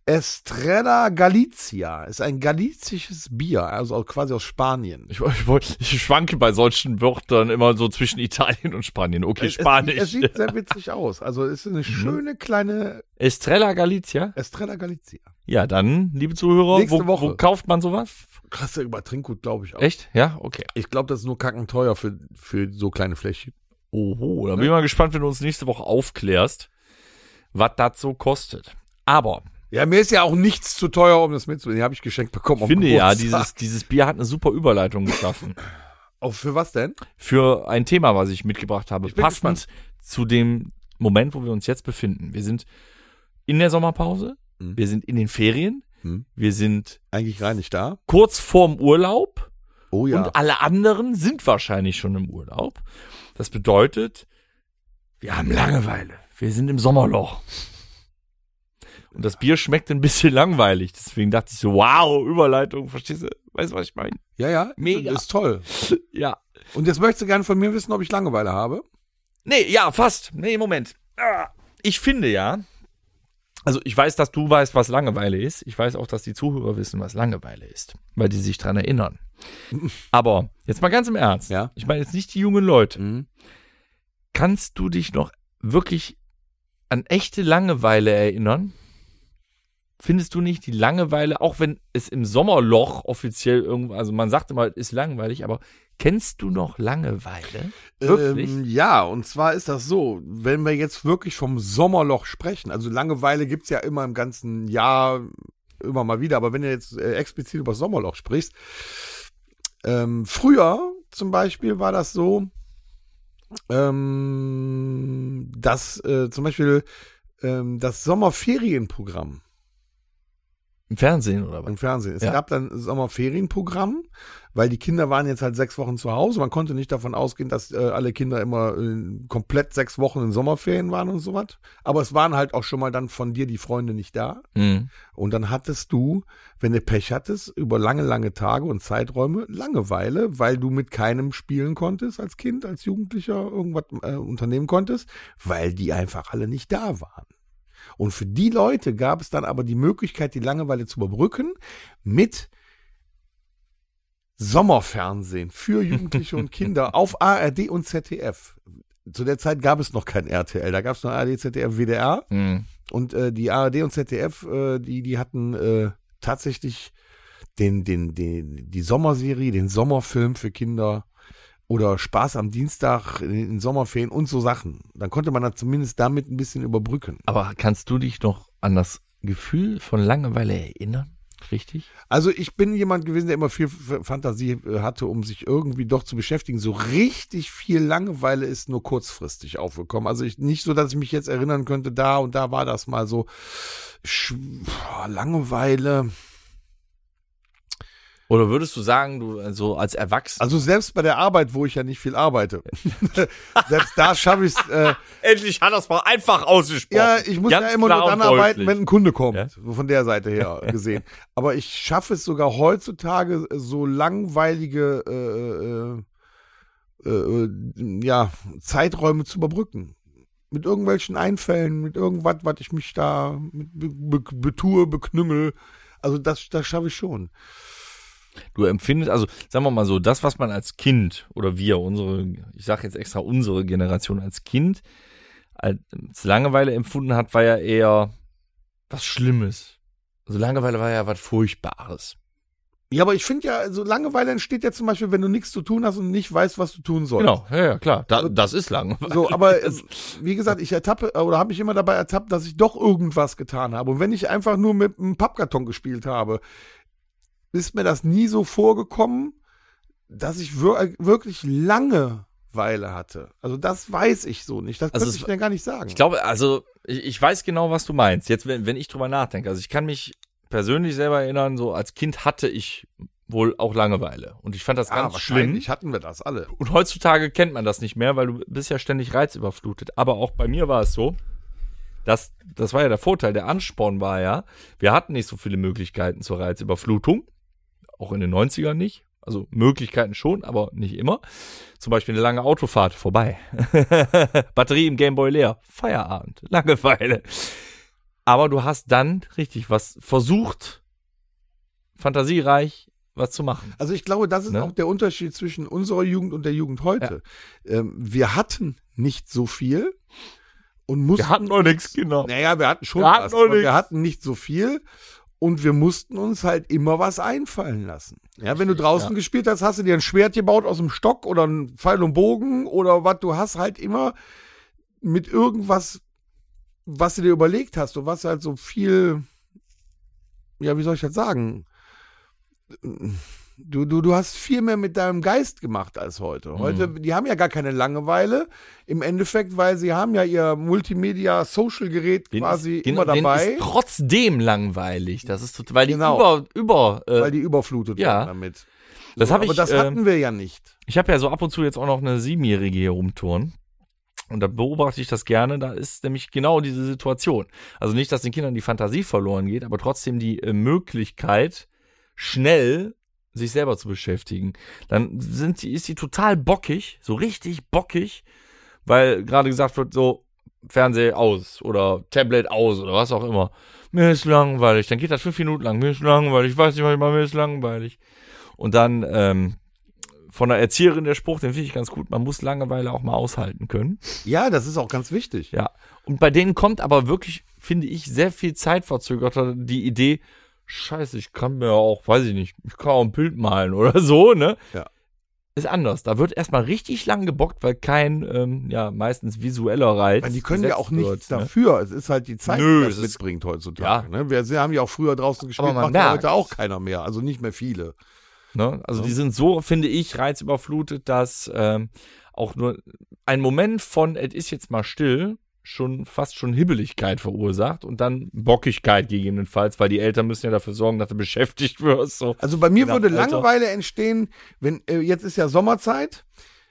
Estrella Galicia ist ein galizisches Bier, also quasi aus Spanien. Ich schwanke bei solchen Wörtern immer so zwischen Italien und Spanien. Okay, Spanisch. Es sieht sehr witzig aus. Also es ist eine schöne kleine Estrella Galicia? Estrella Galicia. Ja, dann, liebe Zuhörer, Nächste Woche. wo kauft man sowas? Krass, über Trinkgut, glaube ich auch. Echt? Ja, okay. Ich glaube, das ist nur kackenteuer für so kleine Fläschchen. Oho, da bin ich mal gespannt, wenn du uns nächste Woche aufklärst, was das so kostet. Aber Ja, mir ist ja auch nichts zu teuer, um das mitzunehmen. Die habe ich geschenkt bekommen. ich finde ja, dieses Bier hat eine super Überleitung geschaffen. Auch für was denn? Für ein Thema, was ich mitgebracht habe. Ich bin Passend zu dem Moment, wo wir uns jetzt befinden. Wir sind in der Sommerpause, wir sind in den Ferien, wir sind Eigentlich rein nicht da. kurz vorm Urlaub Oh ja. und alle anderen sind wahrscheinlich schon im Urlaub. Das bedeutet, wir haben Langeweile. Wir sind im Sommerloch. Und das Bier schmeckt ein bisschen langweilig. Deswegen dachte ich so, wow, Überleitung, verstehst du? Weißt du, was ich meine? Ja. Mega. Ist toll. Ja. Und jetzt möchtest du gerne von mir wissen, ob ich Langeweile habe? Nee, ja, fast. Nee, Moment. Ich finde ja, also ich weiß, dass du weißt, was Langeweile ist. Ich weiß auch, dass die Zuhörer wissen, was Langeweile ist, weil die sich dran erinnern. Aber jetzt mal ganz im Ernst. Ja. Ich meine jetzt nicht die jungen Leute. Mhm. Kannst du dich noch wirklich an echte Langeweile erinnern? Findest du nicht die Langeweile, auch wenn es im Sommerloch offiziell irgendwo, also man sagt immer, es ist langweilig, aber kennst du noch Langeweile? Wirklich? Ja, und zwar ist das so, wenn wir jetzt wirklich vom Sommerloch sprechen, also Langeweile gibt's ja immer im ganzen Jahr, immer mal wieder, aber wenn du jetzt explizit über das Sommerloch sprichst, früher zum Beispiel war das so, dass zum Beispiel das Sommerferienprogramm Im Fernsehen oder was? im Fernsehen. Es Ja. gab dann ein Sommerferienprogramm, weil die Kinder waren jetzt halt 6 Wochen zu Hause. Man konnte nicht davon ausgehen, dass alle Kinder immer komplett 6 Wochen in Sommerferien waren und so was. Aber es waren halt auch schon mal dann von dir die Freunde nicht da. Mhm. Und dann hattest du, wenn du Pech hattest, über lange, lange Tage und Zeiträume Langeweile, weil du mit keinem spielen konntest als Kind, als Jugendlicher irgendwas unternehmen konntest, weil die einfach alle nicht da waren. Und für die Leute gab es dann aber die Möglichkeit, die Langeweile zu überbrücken mit Sommerfernsehen für Jugendliche und Kinder auf ARD und ZDF. Zu der Zeit gab es noch kein RTL, da gab es nur ARD, ZDF, WDR. Mhm. Und die ARD und ZDF, die hatten tatsächlich die Sommerserie, den Sommerfilm für Kinder oder Spaß am Dienstag in Sommerferien und so Sachen. Dann konnte man das zumindest damit ein bisschen überbrücken. Aber kannst du dich noch an das Gefühl von Langeweile erinnern? Richtig? Also ich bin jemand gewesen, der immer viel Fantasie hatte, um sich irgendwie doch zu beschäftigen. So richtig viel Langeweile ist nur kurzfristig aufgekommen. Also nicht so, dass ich mich jetzt erinnern könnte, da und da war das mal so Langeweile. Oder würdest du sagen, du so als Erwachsener? Also selbst bei der Arbeit, wo ich ja nicht viel arbeite, selbst da schaffe ich es. Endlich hat das mal einfach ausgesprochen. Ja, ich muss Ganz ja immer klar nur dann und arbeiten, deutlich. wenn ein Kunde kommt. Ja? So von der Seite her gesehen. Aber ich schaffe es sogar heutzutage, so langweilige Zeiträume zu überbrücken. Mit irgendwelchen Einfällen, mit irgendwas, was ich mich da betue, beknüngel. Also das schaffe ich schon. Du empfindest, also sagen wir mal so, das, was man als Kind oder ich sage jetzt extra unsere Generation als Kind als Langeweile empfunden hat, war ja eher was Schlimmes. Also Langeweile war ja was Furchtbares. Ja, aber ich finde ja, so Langeweile entsteht ja zum Beispiel, wenn du nichts zu tun hast und nicht weißt, was du tun sollst. Genau, ja, klar, das ist Langeweile. So, aber wie gesagt, ich habe mich immer dabei ertappt, dass ich doch irgendwas getan habe. Und wenn ich einfach nur mit einem Pappkarton gespielt habe, ist mir das nie so vorgekommen, dass ich wirklich Langeweile hatte. Also das weiß ich so nicht. Das Also könnte ich dir gar nicht sagen. Ich glaube, also ich weiß genau, was du meinst. Jetzt, wenn ich drüber nachdenke, also ich kann mich persönlich selber erinnern, so als Kind hatte ich wohl auch Langeweile. Und ich fand das ganz schlimm. Wahrscheinlich hatten wir das alle. Und heutzutage kennt man das nicht mehr, weil du bist ja ständig reizüberflutet. Aber auch bei mir war es so, das war ja der Vorteil, der Ansporn war ja, wir hatten nicht so viele Möglichkeiten zur Reizüberflutung. Auch in den 90ern nicht. Also Möglichkeiten schon, aber nicht immer. Zum Beispiel eine lange Autofahrt vorbei. Batterie im Gameboy leer. Feierabend. Langeweile. Aber du hast dann richtig was versucht, fantasiereich was zu machen. Also ich glaube, das ist auch der Unterschied zwischen unserer Jugend und der Jugend heute. Ja. Wir hatten nicht so viel und mussten... Wir hatten noch nichts, genau. Naja, wir hatten schon was, aber wir hatten nicht so viel und wir mussten uns halt immer was einfallen lassen. Ja, wenn du draußen gespielt hast, hast du dir ein Schwert gebaut aus dem Stock oder ein Pfeil und Bogen oder was. Du hast halt immer mit irgendwas, was du dir überlegt hast und was halt so viel, ja, wie soll ich das sagen? Du hast viel mehr mit deinem Geist gemacht als heute. Heute, die haben ja gar keine Langeweile im Endeffekt, weil sie haben ja ihr Multimedia-Social-Gerät quasi immer dabei. Ist trotzdem langweilig. Das ist weil die weil die überflutet werden damit. Das aber das hatten wir ja nicht. Ich habe ja so ab und zu jetzt auch noch eine 7-Jährige hier rumtouren. Und da beobachte ich das gerne, da ist nämlich genau diese Situation. Also nicht, dass den Kindern die Fantasie verloren geht, aber trotzdem die Möglichkeit, schnell sich selber zu beschäftigen. Dann ist sie total bockig, so richtig bockig, weil gerade gesagt wird, so Fernseher aus oder Tablet aus oder was auch immer. Mir ist langweilig. Dann geht das 5 Minuten lang. Mir ist langweilig. Ich weiß nicht, was ich mache, mir ist langweilig. Und dann von der Erzieherin der Spruch, den finde ich ganz gut, man muss Langeweile auch mal aushalten können. Ja, das ist auch ganz wichtig. Ja. Und bei denen kommt aber wirklich, finde ich, sehr viel zeitverzögerter die Idee, Scheiße, ich kann mir auch, weiß ich nicht, ich kann auch ein Bild malen oder so, ne? Ja. Ist anders. Da wird erstmal richtig lang gebockt, weil kein, meistens visueller Reiz. Weil die können ja auch nichts dafür. Es ist halt die Zeit, die das mitbringt heutzutage. Ja. Ne? Wir haben ja auch früher draußen gespielt, macht ja heute auch keiner mehr. Also nicht mehr viele. Ne? Also die sind so, finde ich, reizüberflutet, dass auch nur ein Moment von, es ist jetzt mal still, fast schon Hibbeligkeit verursacht und dann Bockigkeit gegebenenfalls, weil die Eltern müssen ja dafür sorgen, dass du beschäftigt wirst. So. Also bei mir würde Langeweile entstehen, wenn jetzt ist ja Sommerzeit,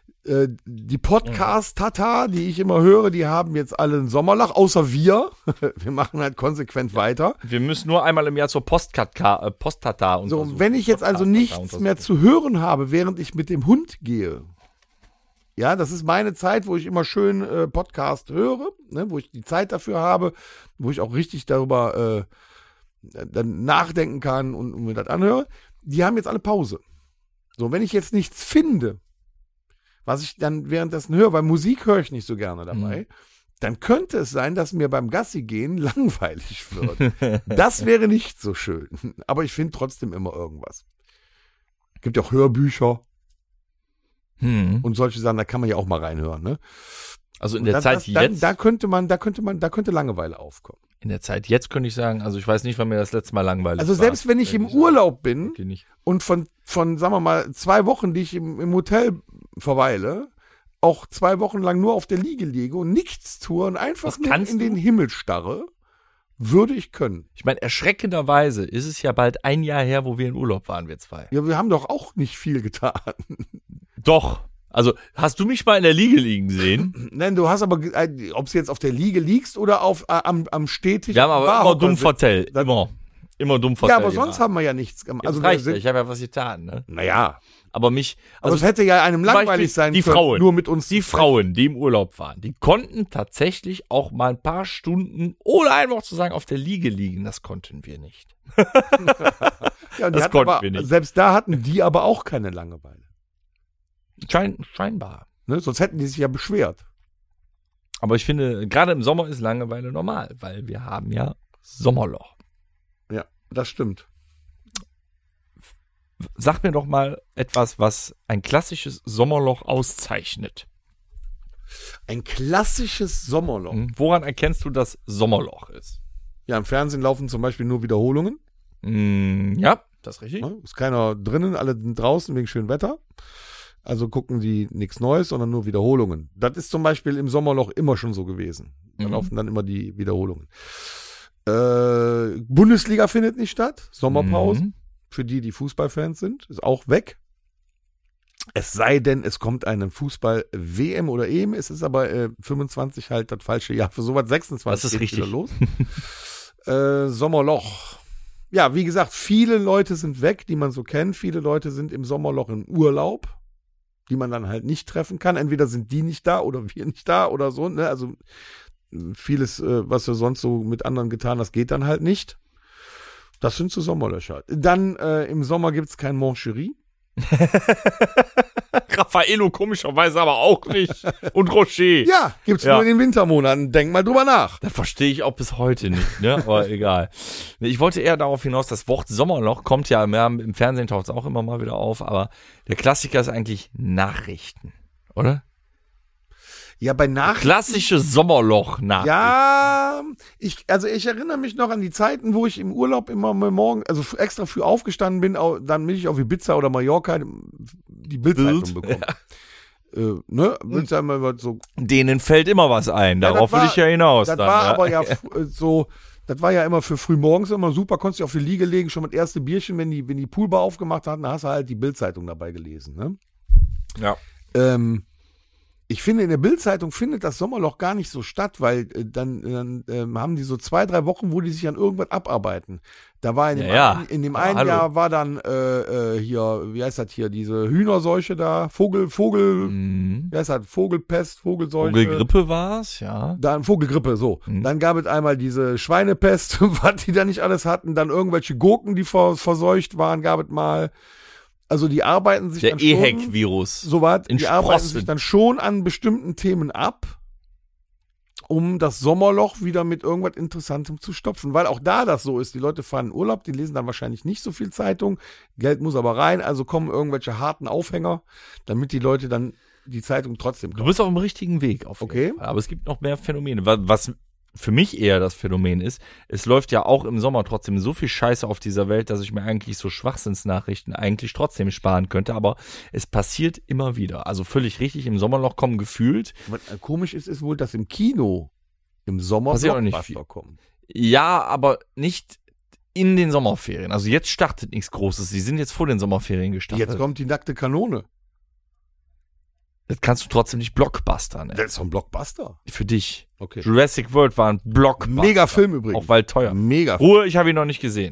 die Podcast-Tata, die ich immer höre, die haben jetzt alle einen Sommerloch, außer wir. Wir machen halt konsequent weiter. Wir müssen nur einmal im Jahr zur Posttata und so. Wenn ich jetzt also nichts mehr zu hören habe, während ich mit dem Hund gehe, ja, das ist meine Zeit, wo ich immer schön Podcast höre, ne, wo ich die Zeit dafür habe, wo ich auch richtig darüber dann nachdenken kann und mir das anhöre. Die haben jetzt alle Pause. So, wenn ich jetzt nichts finde, was ich dann währenddessen höre, weil Musik höre ich nicht so gerne dabei, dann könnte es sein, dass mir beim Gassi gehen langweilig wird. Das wäre nicht so schön. Aber ich finde trotzdem immer irgendwas. Gibt ja auch Hörbücher. Und solche Sachen, da kann man ja auch mal reinhören, ne? Also in der Zeit jetzt. Da könnte Langeweile aufkommen. In der Zeit jetzt könnte ich sagen, also ich weiß nicht, wann mir das letzte Mal langweilig war. Also selbst wenn ich im Urlaub bin und von, sagen wir mal, 2 Wochen, die ich im Hotel verweile, auch 2 Wochen lang nur auf der Liege liege und nichts tue und einfach nur in den Himmel starre, würde ich können. Ich meine, erschreckenderweise ist es ja bald 1 Jahr her, wo wir in Urlaub waren, wir 2. Ja, wir haben doch auch nicht viel getan. Doch. Also, hast du mich mal in der Liege liegen sehen? Nein, du hast aber, ob du jetzt auf der Liege liegst oder am Stehtisch. Wir haben aber immer dumm vertellt. Immer dumm vertellt. Ja, aber sonst haben wir ja nichts gemacht. Also reicht ja, ich habe ja was getan, ne? Naja. Aber es hätte ja einem langweilig sein können, Frauen, nur mit uns. Die Frauen, die im Urlaub waren, die konnten tatsächlich auch mal ein paar Stunden, ohne einfach zu sagen, auf der Liege liegen. Das konnten wir nicht. Ja, das konnten wir nicht. Selbst da hatten die aber auch keine Langeweile. Scheinbar. Ne? Sonst hätten die sich ja beschwert. Aber ich finde, gerade im Sommer ist Langeweile normal, weil wir haben ja Sommerloch. Ja, das stimmt. Sag mir doch mal etwas, was ein klassisches Sommerloch auszeichnet. Ein klassisches Sommerloch? Woran erkennst du, dass Sommerloch ist? Ja, im Fernsehen laufen zum Beispiel nur Wiederholungen. Ja, das ist richtig. Ist keiner drinnen, alle sind draußen wegen schönem Wetter. Also gucken die nichts Neues, sondern nur Wiederholungen. Das ist zum Beispiel im Sommerloch immer schon so gewesen. Da laufen dann immer die Wiederholungen. Bundesliga findet nicht statt. Sommerpause. Für die Fußballfans sind. Ist auch weg. Es sei denn, es kommt eine Fußball-WM oder EM. Es ist aber 25 halt das falsche Jahr. Für sowas 26 das ist richtig. Wieder los. Sommerloch. Ja, wie gesagt, viele Leute sind weg, die man so kennt. Viele Leute sind im Sommerloch im Urlaub, die man dann halt nicht treffen kann. Entweder sind die nicht da oder wir nicht da oder so. Ne? Also vieles, was du sonst so mit anderen getan hast, geht dann halt nicht. Das sind so Sommerlöcher. Dann im Sommer gibt's kein Moncherie. Raffaello komischerweise aber auch nicht. Und Rocher. Ja, gibt's Ja. nur in den Wintermonaten. Denk mal drüber nach. Da verstehe ich auch bis heute nicht, ne? Aber egal. Ich wollte eher darauf hinaus, das Wort Sommerloch kommt ja, im Fernsehen taucht es auch immer mal wieder auf, aber der Klassiker ist eigentlich Nachrichten, oder? Ja, bei Nachrichten. Klassische Sommerloch-Nachrichten. Ja, ich erinnere mich noch an die Zeiten, wo ich im Urlaub immer mal morgen, also extra früh aufgestanden bin, damit ich auf Ibiza oder Mallorca die Bildzeitung bekomme. Ne? Willst ja immer so. Denen fällt immer was ein, Ja, darauf will ich ja hinaus. Das dann, war ja. aber ja so, das war ja immer für früh morgens immer super, konntest du auf die Liege legen, schon mit erste Bierchen, wenn die Poolbar aufgemacht hatten, dann hast du halt die Bildzeitung dabei gelesen, ne? Ja. Ich finde, in der Bildzeitung findet das Sommerloch gar nicht so statt, weil dann haben die so 2-3 Wochen, wo die sich an irgendwas abarbeiten. Da war in dem einen hallo. Jahr war dann hier, wie heißt das hier, diese Hühnerseuche da, wie heißt das, Vogelpest, Vogelseuche. Vogelgrippe war's, ja. Dann Vogelgrippe, so. Dann gab es einmal diese Schweinepest, was die da nicht alles hatten. Dann irgendwelche Gurken, die verseucht waren, gab es mal. Also die arbeiten sich Der dann schon, EHEC-Virus. soweit, in die arbeiten Sprossen. sich dann schon an bestimmten Themen ab, um das Sommerloch wieder mit irgendwas Interessantem zu stopfen. Weil auch da das so ist, die Leute fahren in Urlaub, die lesen dann wahrscheinlich nicht so viel Zeitung, Geld muss aber rein, also kommen irgendwelche harten Aufhänger, damit die Leute dann die Zeitung trotzdem Du kaufen. bist auf dem richtigen Weg, auf jeden Okay. Fall. Aber es gibt noch mehr Phänomene. Was für mich eher das Phänomen ist, es läuft ja auch im Sommer trotzdem so viel Scheiße auf dieser Welt, dass ich mir eigentlich so Schwachsinnsnachrichten eigentlich trotzdem sparen könnte, aber es passiert immer wieder. Also völlig richtig, im Sommerloch kommen gefühlt. Was komisch ist wohl, dass im Kino im Sommer Passiert auch nicht Blockbuster kommen. Ja, aber nicht in den Sommerferien. Also jetzt startet nichts Großes. Sie sind jetzt vor den Sommerferien gestartet. Jetzt kommt die nackte Kanone. Das kannst du trotzdem nicht blockbustern. Das ist doch ein Blockbuster. Für dich. Okay. Jurassic World war ein Blockbuster. Mega Film übrigens. Auch weil teuer. Mega. Ruhe, ich habe ihn noch nicht gesehen.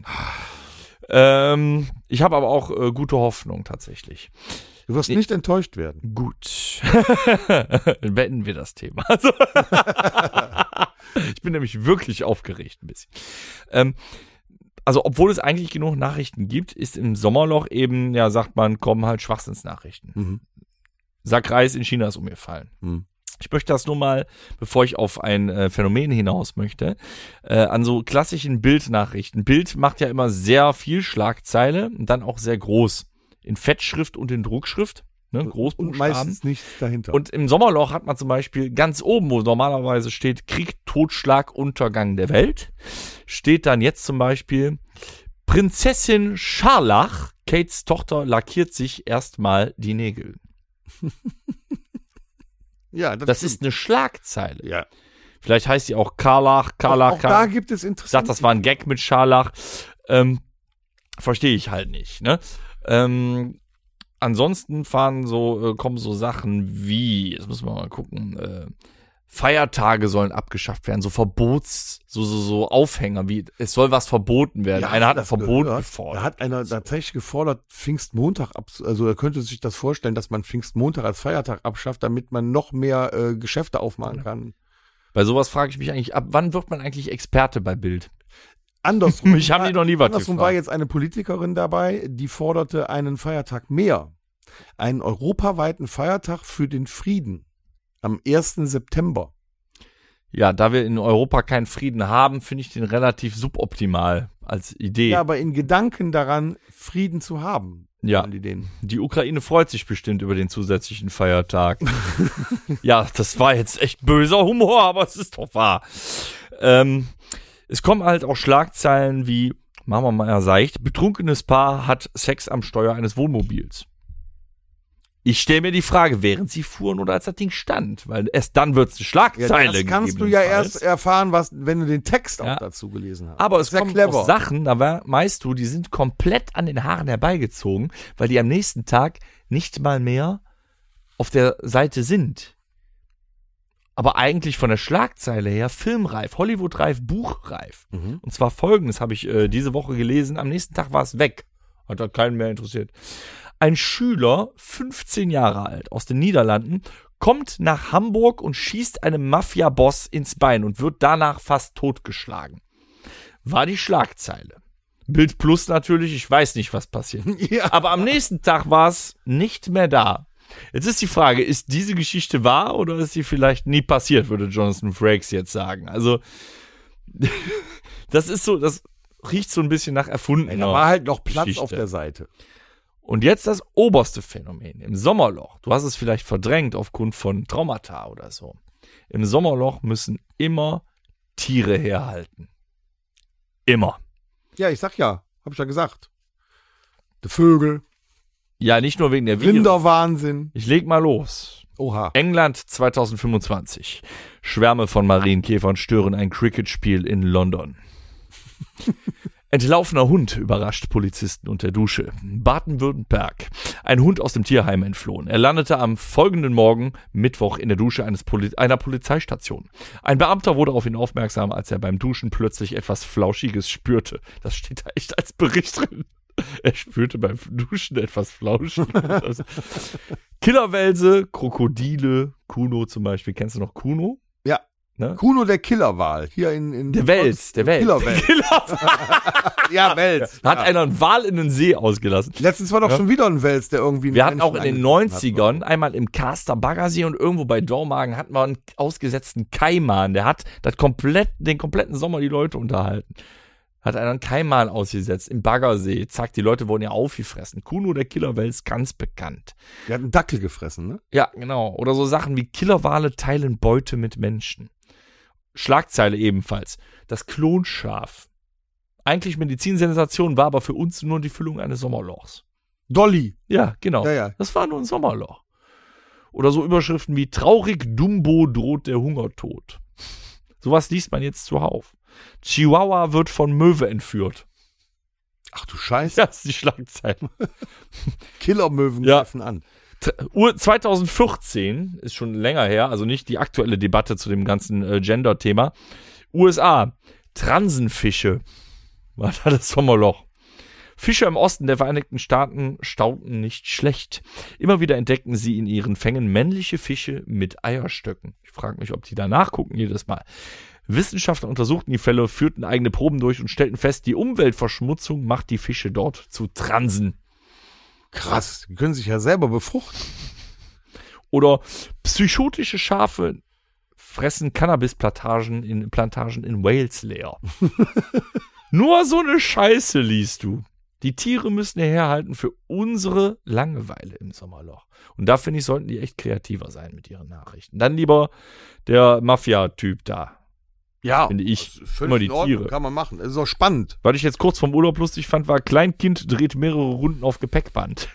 Ich habe aber auch gute Hoffnung tatsächlich. Du wirst nicht enttäuscht werden. Gut. Dann beenden wir das Thema. Also, ich bin nämlich wirklich aufgeregt ein bisschen. Also, obwohl es eigentlich genug Nachrichten gibt, ist im Sommerloch eben, ja, sagt man, kommen halt Schwachsinnsnachrichten. Mhm. Sack Reis in China ist umgefallen. Mhm. Ich möchte das nur mal, bevor ich auf ein Phänomen hinaus möchte, an so klassischen Bildnachrichten. Bild macht ja immer sehr viel Schlagzeile und dann auch sehr groß. In Fettschrift und in Druckschrift. Ne, Und Großbuchstaben. meistens nichts dahinter. Und im Sommerloch hat man zum Beispiel ganz oben, wo normalerweise steht Krieg, Totschlag, Untergang der Welt, steht dann jetzt zum Beispiel Prinzessin Scharlach, Kates Tochter, lackiert sich erstmal die Nägel. ja, Das ist eine Schlagzeile. ja. Vielleicht heißt sie auch Karlach. Auch da gibt es Ich sag, interessante. das war ein Gag mit Scharlach. Verstehe ich halt nicht, ne? Ansonsten kommen so Sachen wie, jetzt müssen wir mal gucken, Feiertage sollen abgeschafft werden, so so Aufhänger, wie es soll was verboten werden. Ja, Einer hat ein das Verbot gehört. gefordert. Da hat einer tatsächlich gefordert, Pfingstmontag also er könnte sich das vorstellen, dass man Pfingstmontag als Feiertag abschafft, damit man noch mehr Geschäfte aufmachen kann. Bei sowas frage ich mich eigentlich, ab wann wird man eigentlich Experte bei Bild? Andersrum, Mich haben die noch nie was andersrum gefragt. war jetzt eine Politikerin dabei, die forderte einen Feiertag mehr. Einen europaweiten Feiertag für den Frieden. Am 1. September. Ja, da wir in Europa keinen Frieden haben, finde ich den relativ suboptimal als Idee. Ja, aber in Gedanken daran, Frieden zu haben. Ja. wollen die den. Die Ukraine freut sich bestimmt über den zusätzlichen Feiertag. Ja, das war jetzt echt böser Humor, aber es ist doch wahr. Es kommen halt auch Schlagzeilen wie, machen wir mal seicht, betrunkenes Paar hat Sex am Steuer eines Wohnmobils. Ich stelle mir die Frage, während sie fuhren oder als das Ding stand, weil erst dann wird es eine Ja, Schlagzeile das kannst du ja gegebenenfalls. erst erfahren, wenn du den Text Ja. auch dazu gelesen hast. Aber es Sehr kommen clever. auch Sachen, meinst du, die sind komplett an den Haaren herbeigezogen, weil die am nächsten Tag nicht mal mehr auf der Seite sind. Aber eigentlich von der Schlagzeile her filmreif, Hollywood-reif, buchreif. Mhm. Und zwar Folgendes habe ich diese Woche gelesen, am nächsten Tag war es weg. Hat da keinen mehr interessiert. Ein Schüler, 15 Jahre alt, aus den Niederlanden, kommt nach Hamburg und schießt einem Mafia-Boss ins Bein und wird danach fast totgeschlagen. War die Schlagzeile. Bild Plus natürlich, ich weiß nicht, was passiert. Ja. Aber am nächsten Tag war es nicht mehr da. Jetzt ist die Frage, ist diese Geschichte wahr oder ist sie vielleicht nie passiert, würde Jonathan Frakes jetzt sagen. Also, das ist so, das riecht so ein bisschen nach erfundener Da war halt noch Platz Geschichte. auf der Seite. Und jetzt das oberste Phänomen, im Sommerloch. Du hast es vielleicht verdrängt aufgrund von Traumata oder so. Im Sommerloch müssen immer Tiere herhalten. Immer. Ja, ich sag ja, hab ich ja gesagt. Die Vögel, Ja, nicht nur wegen der Videos. Rinderwahnsinn. Ich leg mal los. Oha. England 2025. Schwärme von Marienkäfern stören ein Cricket-Spiel in London. Entlaufener Hund überrascht Polizisten unter Dusche. Baden-Württemberg. Ein Hund aus dem Tierheim entflohen. Er landete am folgenden Morgen, Mittwoch, in der Dusche einer Polizeistation. Ein Beamter wurde auf ihn aufmerksam, als er beim Duschen plötzlich etwas Flauschiges spürte. Das steht da echt als Bericht drin. Er spürte beim Duschen etwas Flauschiges. Killerwälse, Krokodile, Kuno zum Beispiel. Kennst du noch Kuno? Ja. Ne? Kuno der Killerwal. Hier in Der Wels. Killerwels. Ja, Wels. Hat ja. einer einen Wal in den See ausgelassen. Letztens war doch schon wieder ein Wels, der irgendwie... Wir einen hatten auch in den Menschen 90ern, einmal im Kaster Baggersee und irgendwo bei Dormagen hatten wir einen ausgesetzten Kaiman. Der hat den kompletten Sommer die Leute unterhalten. Hat einen Kaiman ausgesetzt im Baggersee. Zack, die Leute wurden ja aufgefressen. Kuno der Killerwels, ganz bekannt. Der hat einen Dackel gefressen, ne? Ja, genau. Oder so Sachen wie Killerwale teilen Beute mit Menschen. Schlagzeile ebenfalls. Das Klonschaf. Eigentlich Medizinsensation, war aber für uns nur die Füllung eines Sommerlochs. Dolly. Ja, genau. Ja, ja. Das war nur ein Sommerloch. Oder so Überschriften wie traurig Dumbo droht der Hungertod. Sowas liest man jetzt zuhauf. Chihuahua wird von Möwe entführt. Ach du Scheiße. Das ist die Schlagzeile. Killermöwen Ja. greifen an. 2014 ist schon länger her, also nicht die aktuelle Debatte zu dem ganzen Gender-Thema. USA, Transenfische, war da das Sommerloch. Fische im Osten der Vereinigten Staaten staunten nicht schlecht. Immer wieder entdeckten sie in ihren Fängen männliche Fische mit Eierstöcken. Ich frage mich, ob die da nachgucken jedes Mal. Wissenschaftler untersuchten die Fälle, führten eigene Proben durch und stellten fest, die Umweltverschmutzung macht die Fische dort zu Transen. Krass. Die können sich ja selber befruchten. Oder psychotische Schafe fressen Cannabisplantagen in Wales leer. Nur so eine Scheiße liest du. Die Tiere müssen herhalten für unsere Langeweile im Sommerloch. Und da finde ich, sollten die echt kreativer sein mit ihren Nachrichten. Dann lieber der Mafia-Typ da. Ja. Finde ich. das ist völlig Immer die in Ordnung, Tiere. kann man machen. Das ist auch spannend. Was ich jetzt kurz vom Urlaub lustig fand, war, Kleinkind dreht mehrere Runden auf Gepäckband.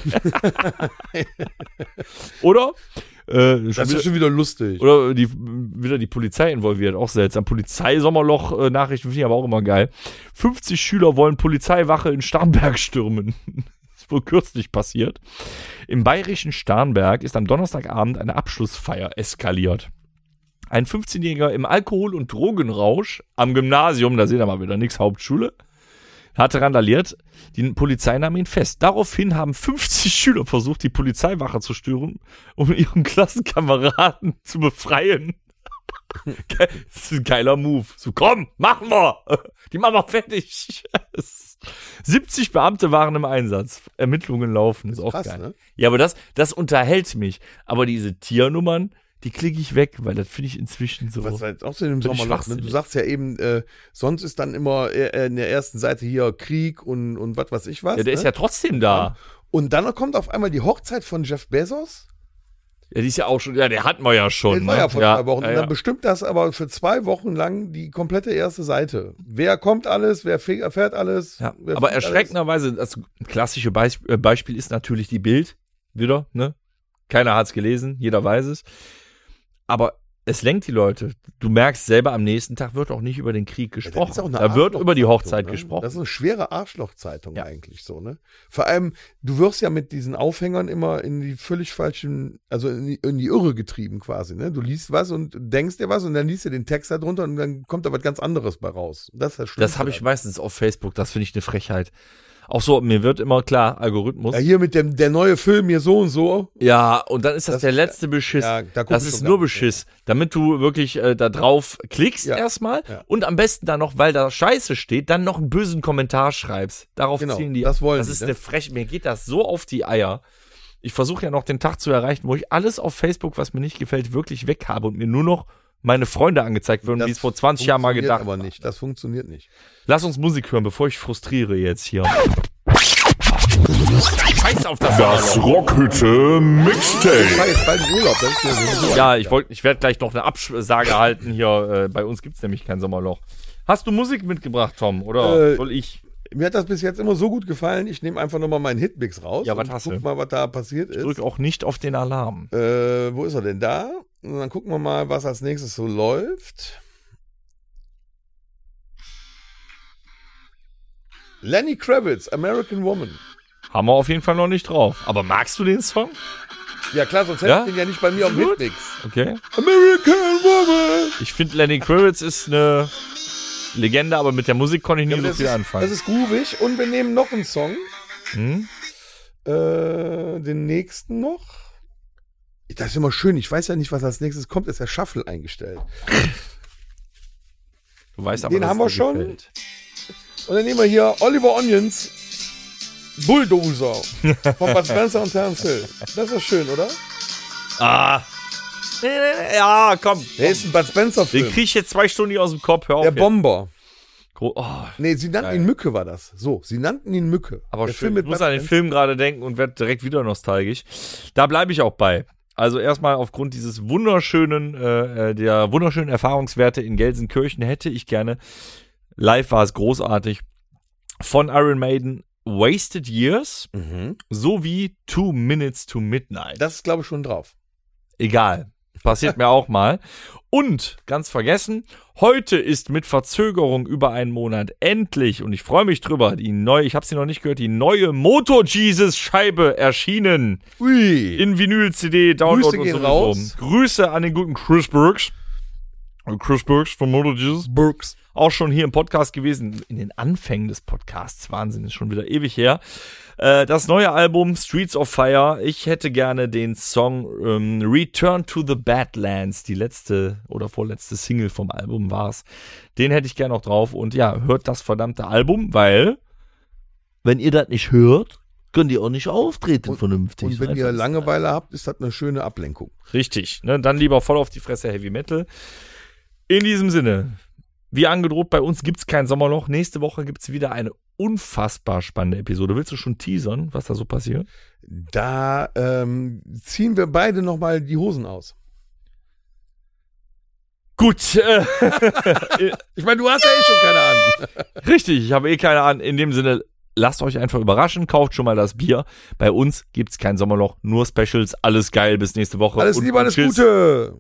Oder? Das ist schon wieder lustig. Oder wieder die Polizei involviert, auch seltsam. Polizei-Sommerloch-Nachrichten finde ich aber auch immer geil. 50 Schüler wollen Polizeiwache in Starnberg stürmen. Ist wohl kürzlich passiert. Im bayerischen Starnberg ist am Donnerstagabend eine Abschlussfeier eskaliert. Ein 15-Jähriger im Alkohol- und Drogenrausch am Gymnasium, da sehen wir mal wieder nichts, Hauptschule, hatte randaliert. Die Polizei nahm ihn fest. Daraufhin haben 50 Schüler versucht, die Polizeiwache zu stürmen, um ihren Klassenkameraden zu befreien. Das ist ein geiler Move. So, komm, machen wir! Die machen wir fertig. 70 Beamte waren im Einsatz. Ermittlungen laufen. Ist auch krass, geil. ne? Ja, aber das unterhält mich. Aber diese Tiernummern, die klicke ich weg, weil das finde ich inzwischen so. Was halt auch so im völlig Sommerloch, ne? Du schwachsinnig. sagst ja eben, sonst ist dann immer in der ersten Seite hier Krieg und was weiß ich was. Ja, der ne? ist ja trotzdem da. Und dann kommt auf einmal die Hochzeit von Jeff Bezos. Ja, die ist ja auch schon, ja, der hatten wir ja schon. Das war ne? ja vor 2 Wochen. Ja, Und ja. dann bestimmt das aber für 2 Wochen lang die komplette erste Seite. Wer kommt alles, wer erfährt alles. Ja, wer aber fliegt erschreckenderweise, das klassische Beispiel ist natürlich die Bild. Wieder, ne? Keiner hat's gelesen, jeder weiß es. Aber es lenkt die Leute. Du merkst selber, am nächsten Tag wird auch nicht über den Krieg alles. gesprochen. Das ist auch eine Da wird über die Arschlochzeitung, Hochzeit ne? gesprochen. Das ist eine schwere Arschlochzeitung Ja. eigentlich so, ne? Vor allem, du wirst ja mit diesen Aufhängern immer in die völlig falschen, also in die Irre getrieben quasi, ne? Du liest was und denkst dir was und dann liest du den Text da drunter und dann kommt da was ganz anderes bei raus. Das ist das Schlimmste. Das habe ich meistens auf Facebook, das finde ich eine Frechheit. Auch so, mir wird immer klar, Algorithmus. Ja, hier mit der neue Film hier so und so. Ja, und dann ist das der letzte Beschiss. Ja, da guck das ich ist schon nur gar nicht, Beschiss, damit du wirklich da drauf klickst Ja, erstmal ja. und am besten dann noch, weil da Scheiße steht, dann noch einen bösen Kommentar schreibst. Darauf Genau, zielen die. das wollen Das die, ist ne? eine Frech. Mir geht das so auf die Eier. Ich versuche ja noch den Tag zu erreichen, wo ich alles auf Facebook, was mir nicht gefällt, wirklich weg habe und mir nur noch meine Freunde angezeigt werden, wie es vor 20 Jahren mal gedacht aber nicht. Das funktioniert nicht. Lass uns Musik hören, bevor ich frustriere jetzt hier. Scheiß auf das. Das Rockhütte Mixtape. Ich war jetzt bald im Urlaub. Das ist ja sowieso Ja, ich werde gleich noch eine Absage halten hier. Bei uns gibt's nämlich kein Sommerloch. Hast du Musik mitgebracht, Tom? Oder soll ich? Mir hat das bis jetzt immer so gut gefallen. Ich nehme einfach nochmal meinen Hitmix raus. Ja, was und hast guck du? mal, was da passiert ist. Drück auch nicht auf den Alarm. Wo ist er denn da? Und dann gucken wir mal, was als nächstes so läuft. Lenny Kravitz, American Woman. Haben wir auf jeden Fall noch nicht drauf. Aber magst du den Song? Ja klar, sonst hätte Ja? ich den ja nicht bei mir am Gut. Hitmix. Okay. American Woman. Ich finde, Lenny Kravitz ist eine Legende, aber mit der Musik konnte ich nie so viel anfangen. Das ist groovig. Und wir nehmen noch einen Song. Hm? Den nächsten noch. Das ist immer schön. Ich weiß ja nicht, was als nächstes kommt. Ist der Shuffle eingestellt. Du weißt aber, Den dass haben es wir dir schon. gefällt. Und dann nehmen wir hier Oliver Onions Bulldozer von Bud Spencer und Terence Hill. Das ist schön, oder? Ah. Ja, komm. Der ist ein Bud Spencer-Film. Den krieg ich jetzt 2 Stunden nicht aus dem Kopf. Hör auf Der jetzt. Bomber. Oh, Nee, sie nannten ihn Mücke, war das. So, sie nannten ihn Mücke. aber der schön. Ich mit muss Bud an den Spencer. Film gerade denken und werde direkt wieder nostalgisch. Da bleibe ich auch bei. Also erstmal aufgrund dieses wunderschönen, der wunderschönen Erfahrungswerte in Gelsenkirchen hätte ich gerne, live war es großartig, von Iron Maiden Wasted Years sowie 2 Minutes to Midnight. Das ist, glaube ich, schon drauf. Egal. Passiert mir auch mal. Und, ganz vergessen, heute ist mit Verzögerung über einen Monat endlich, und ich freue mich drüber, ich habe sie noch nicht gehört, die neue Moto Jesus Scheibe erschienen. Ui. In Vinyl, CD, Download Grüße und gehen so. raus. Grüße an den guten Chris Burks. Chris Burks von Moto Jesus. Burks. Auch schon hier im Podcast gewesen, in den Anfängen des Podcasts. Wahnsinn, ist schon wieder ewig her. Das neue Album Streets of Fire. Ich hätte gerne den Song Return to the Badlands. Die letzte oder vorletzte Single vom Album war's. Den hätte ich gerne noch drauf. Und ja, hört das verdammte Album, weil wenn ihr das nicht hört, könnt ihr auch nicht auftreten vernünftig. Und wenn ihr Langeweile habt, ist das eine schöne Ablenkung. Richtig, ne? Dann lieber voll auf die Fresse Heavy Metal. In diesem Sinne, wie angedroht, bei uns gibt's kein Sommerloch. Nächste Woche gibt's wieder eine unfassbar spannende Episode. Willst du schon teasern, was da so passiert? Da ziehen wir beide nochmal die Hosen aus. Gut, Ich meine, du hast ja eh schon keine Ahnung. richtig, ich habe keine Ahnung. In dem Sinne, lasst euch einfach überraschen, kauft schon mal das Bier. Bei uns gibt's kein Sommerloch, nur Specials, alles geil, bis nächste Woche. Alles Und Liebe, alles tschüss. Gute.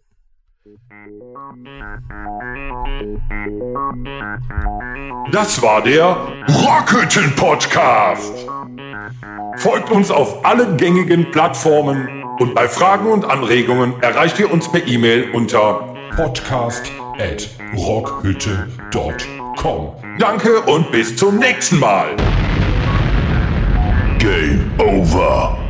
Das war der Rockhütten-Podcast. Folgt uns auf allen gängigen Plattformen und bei Fragen und Anregungen erreicht ihr uns per E-Mail unter podcast@rockhütte.com. Danke und bis zum nächsten Mal. Game over.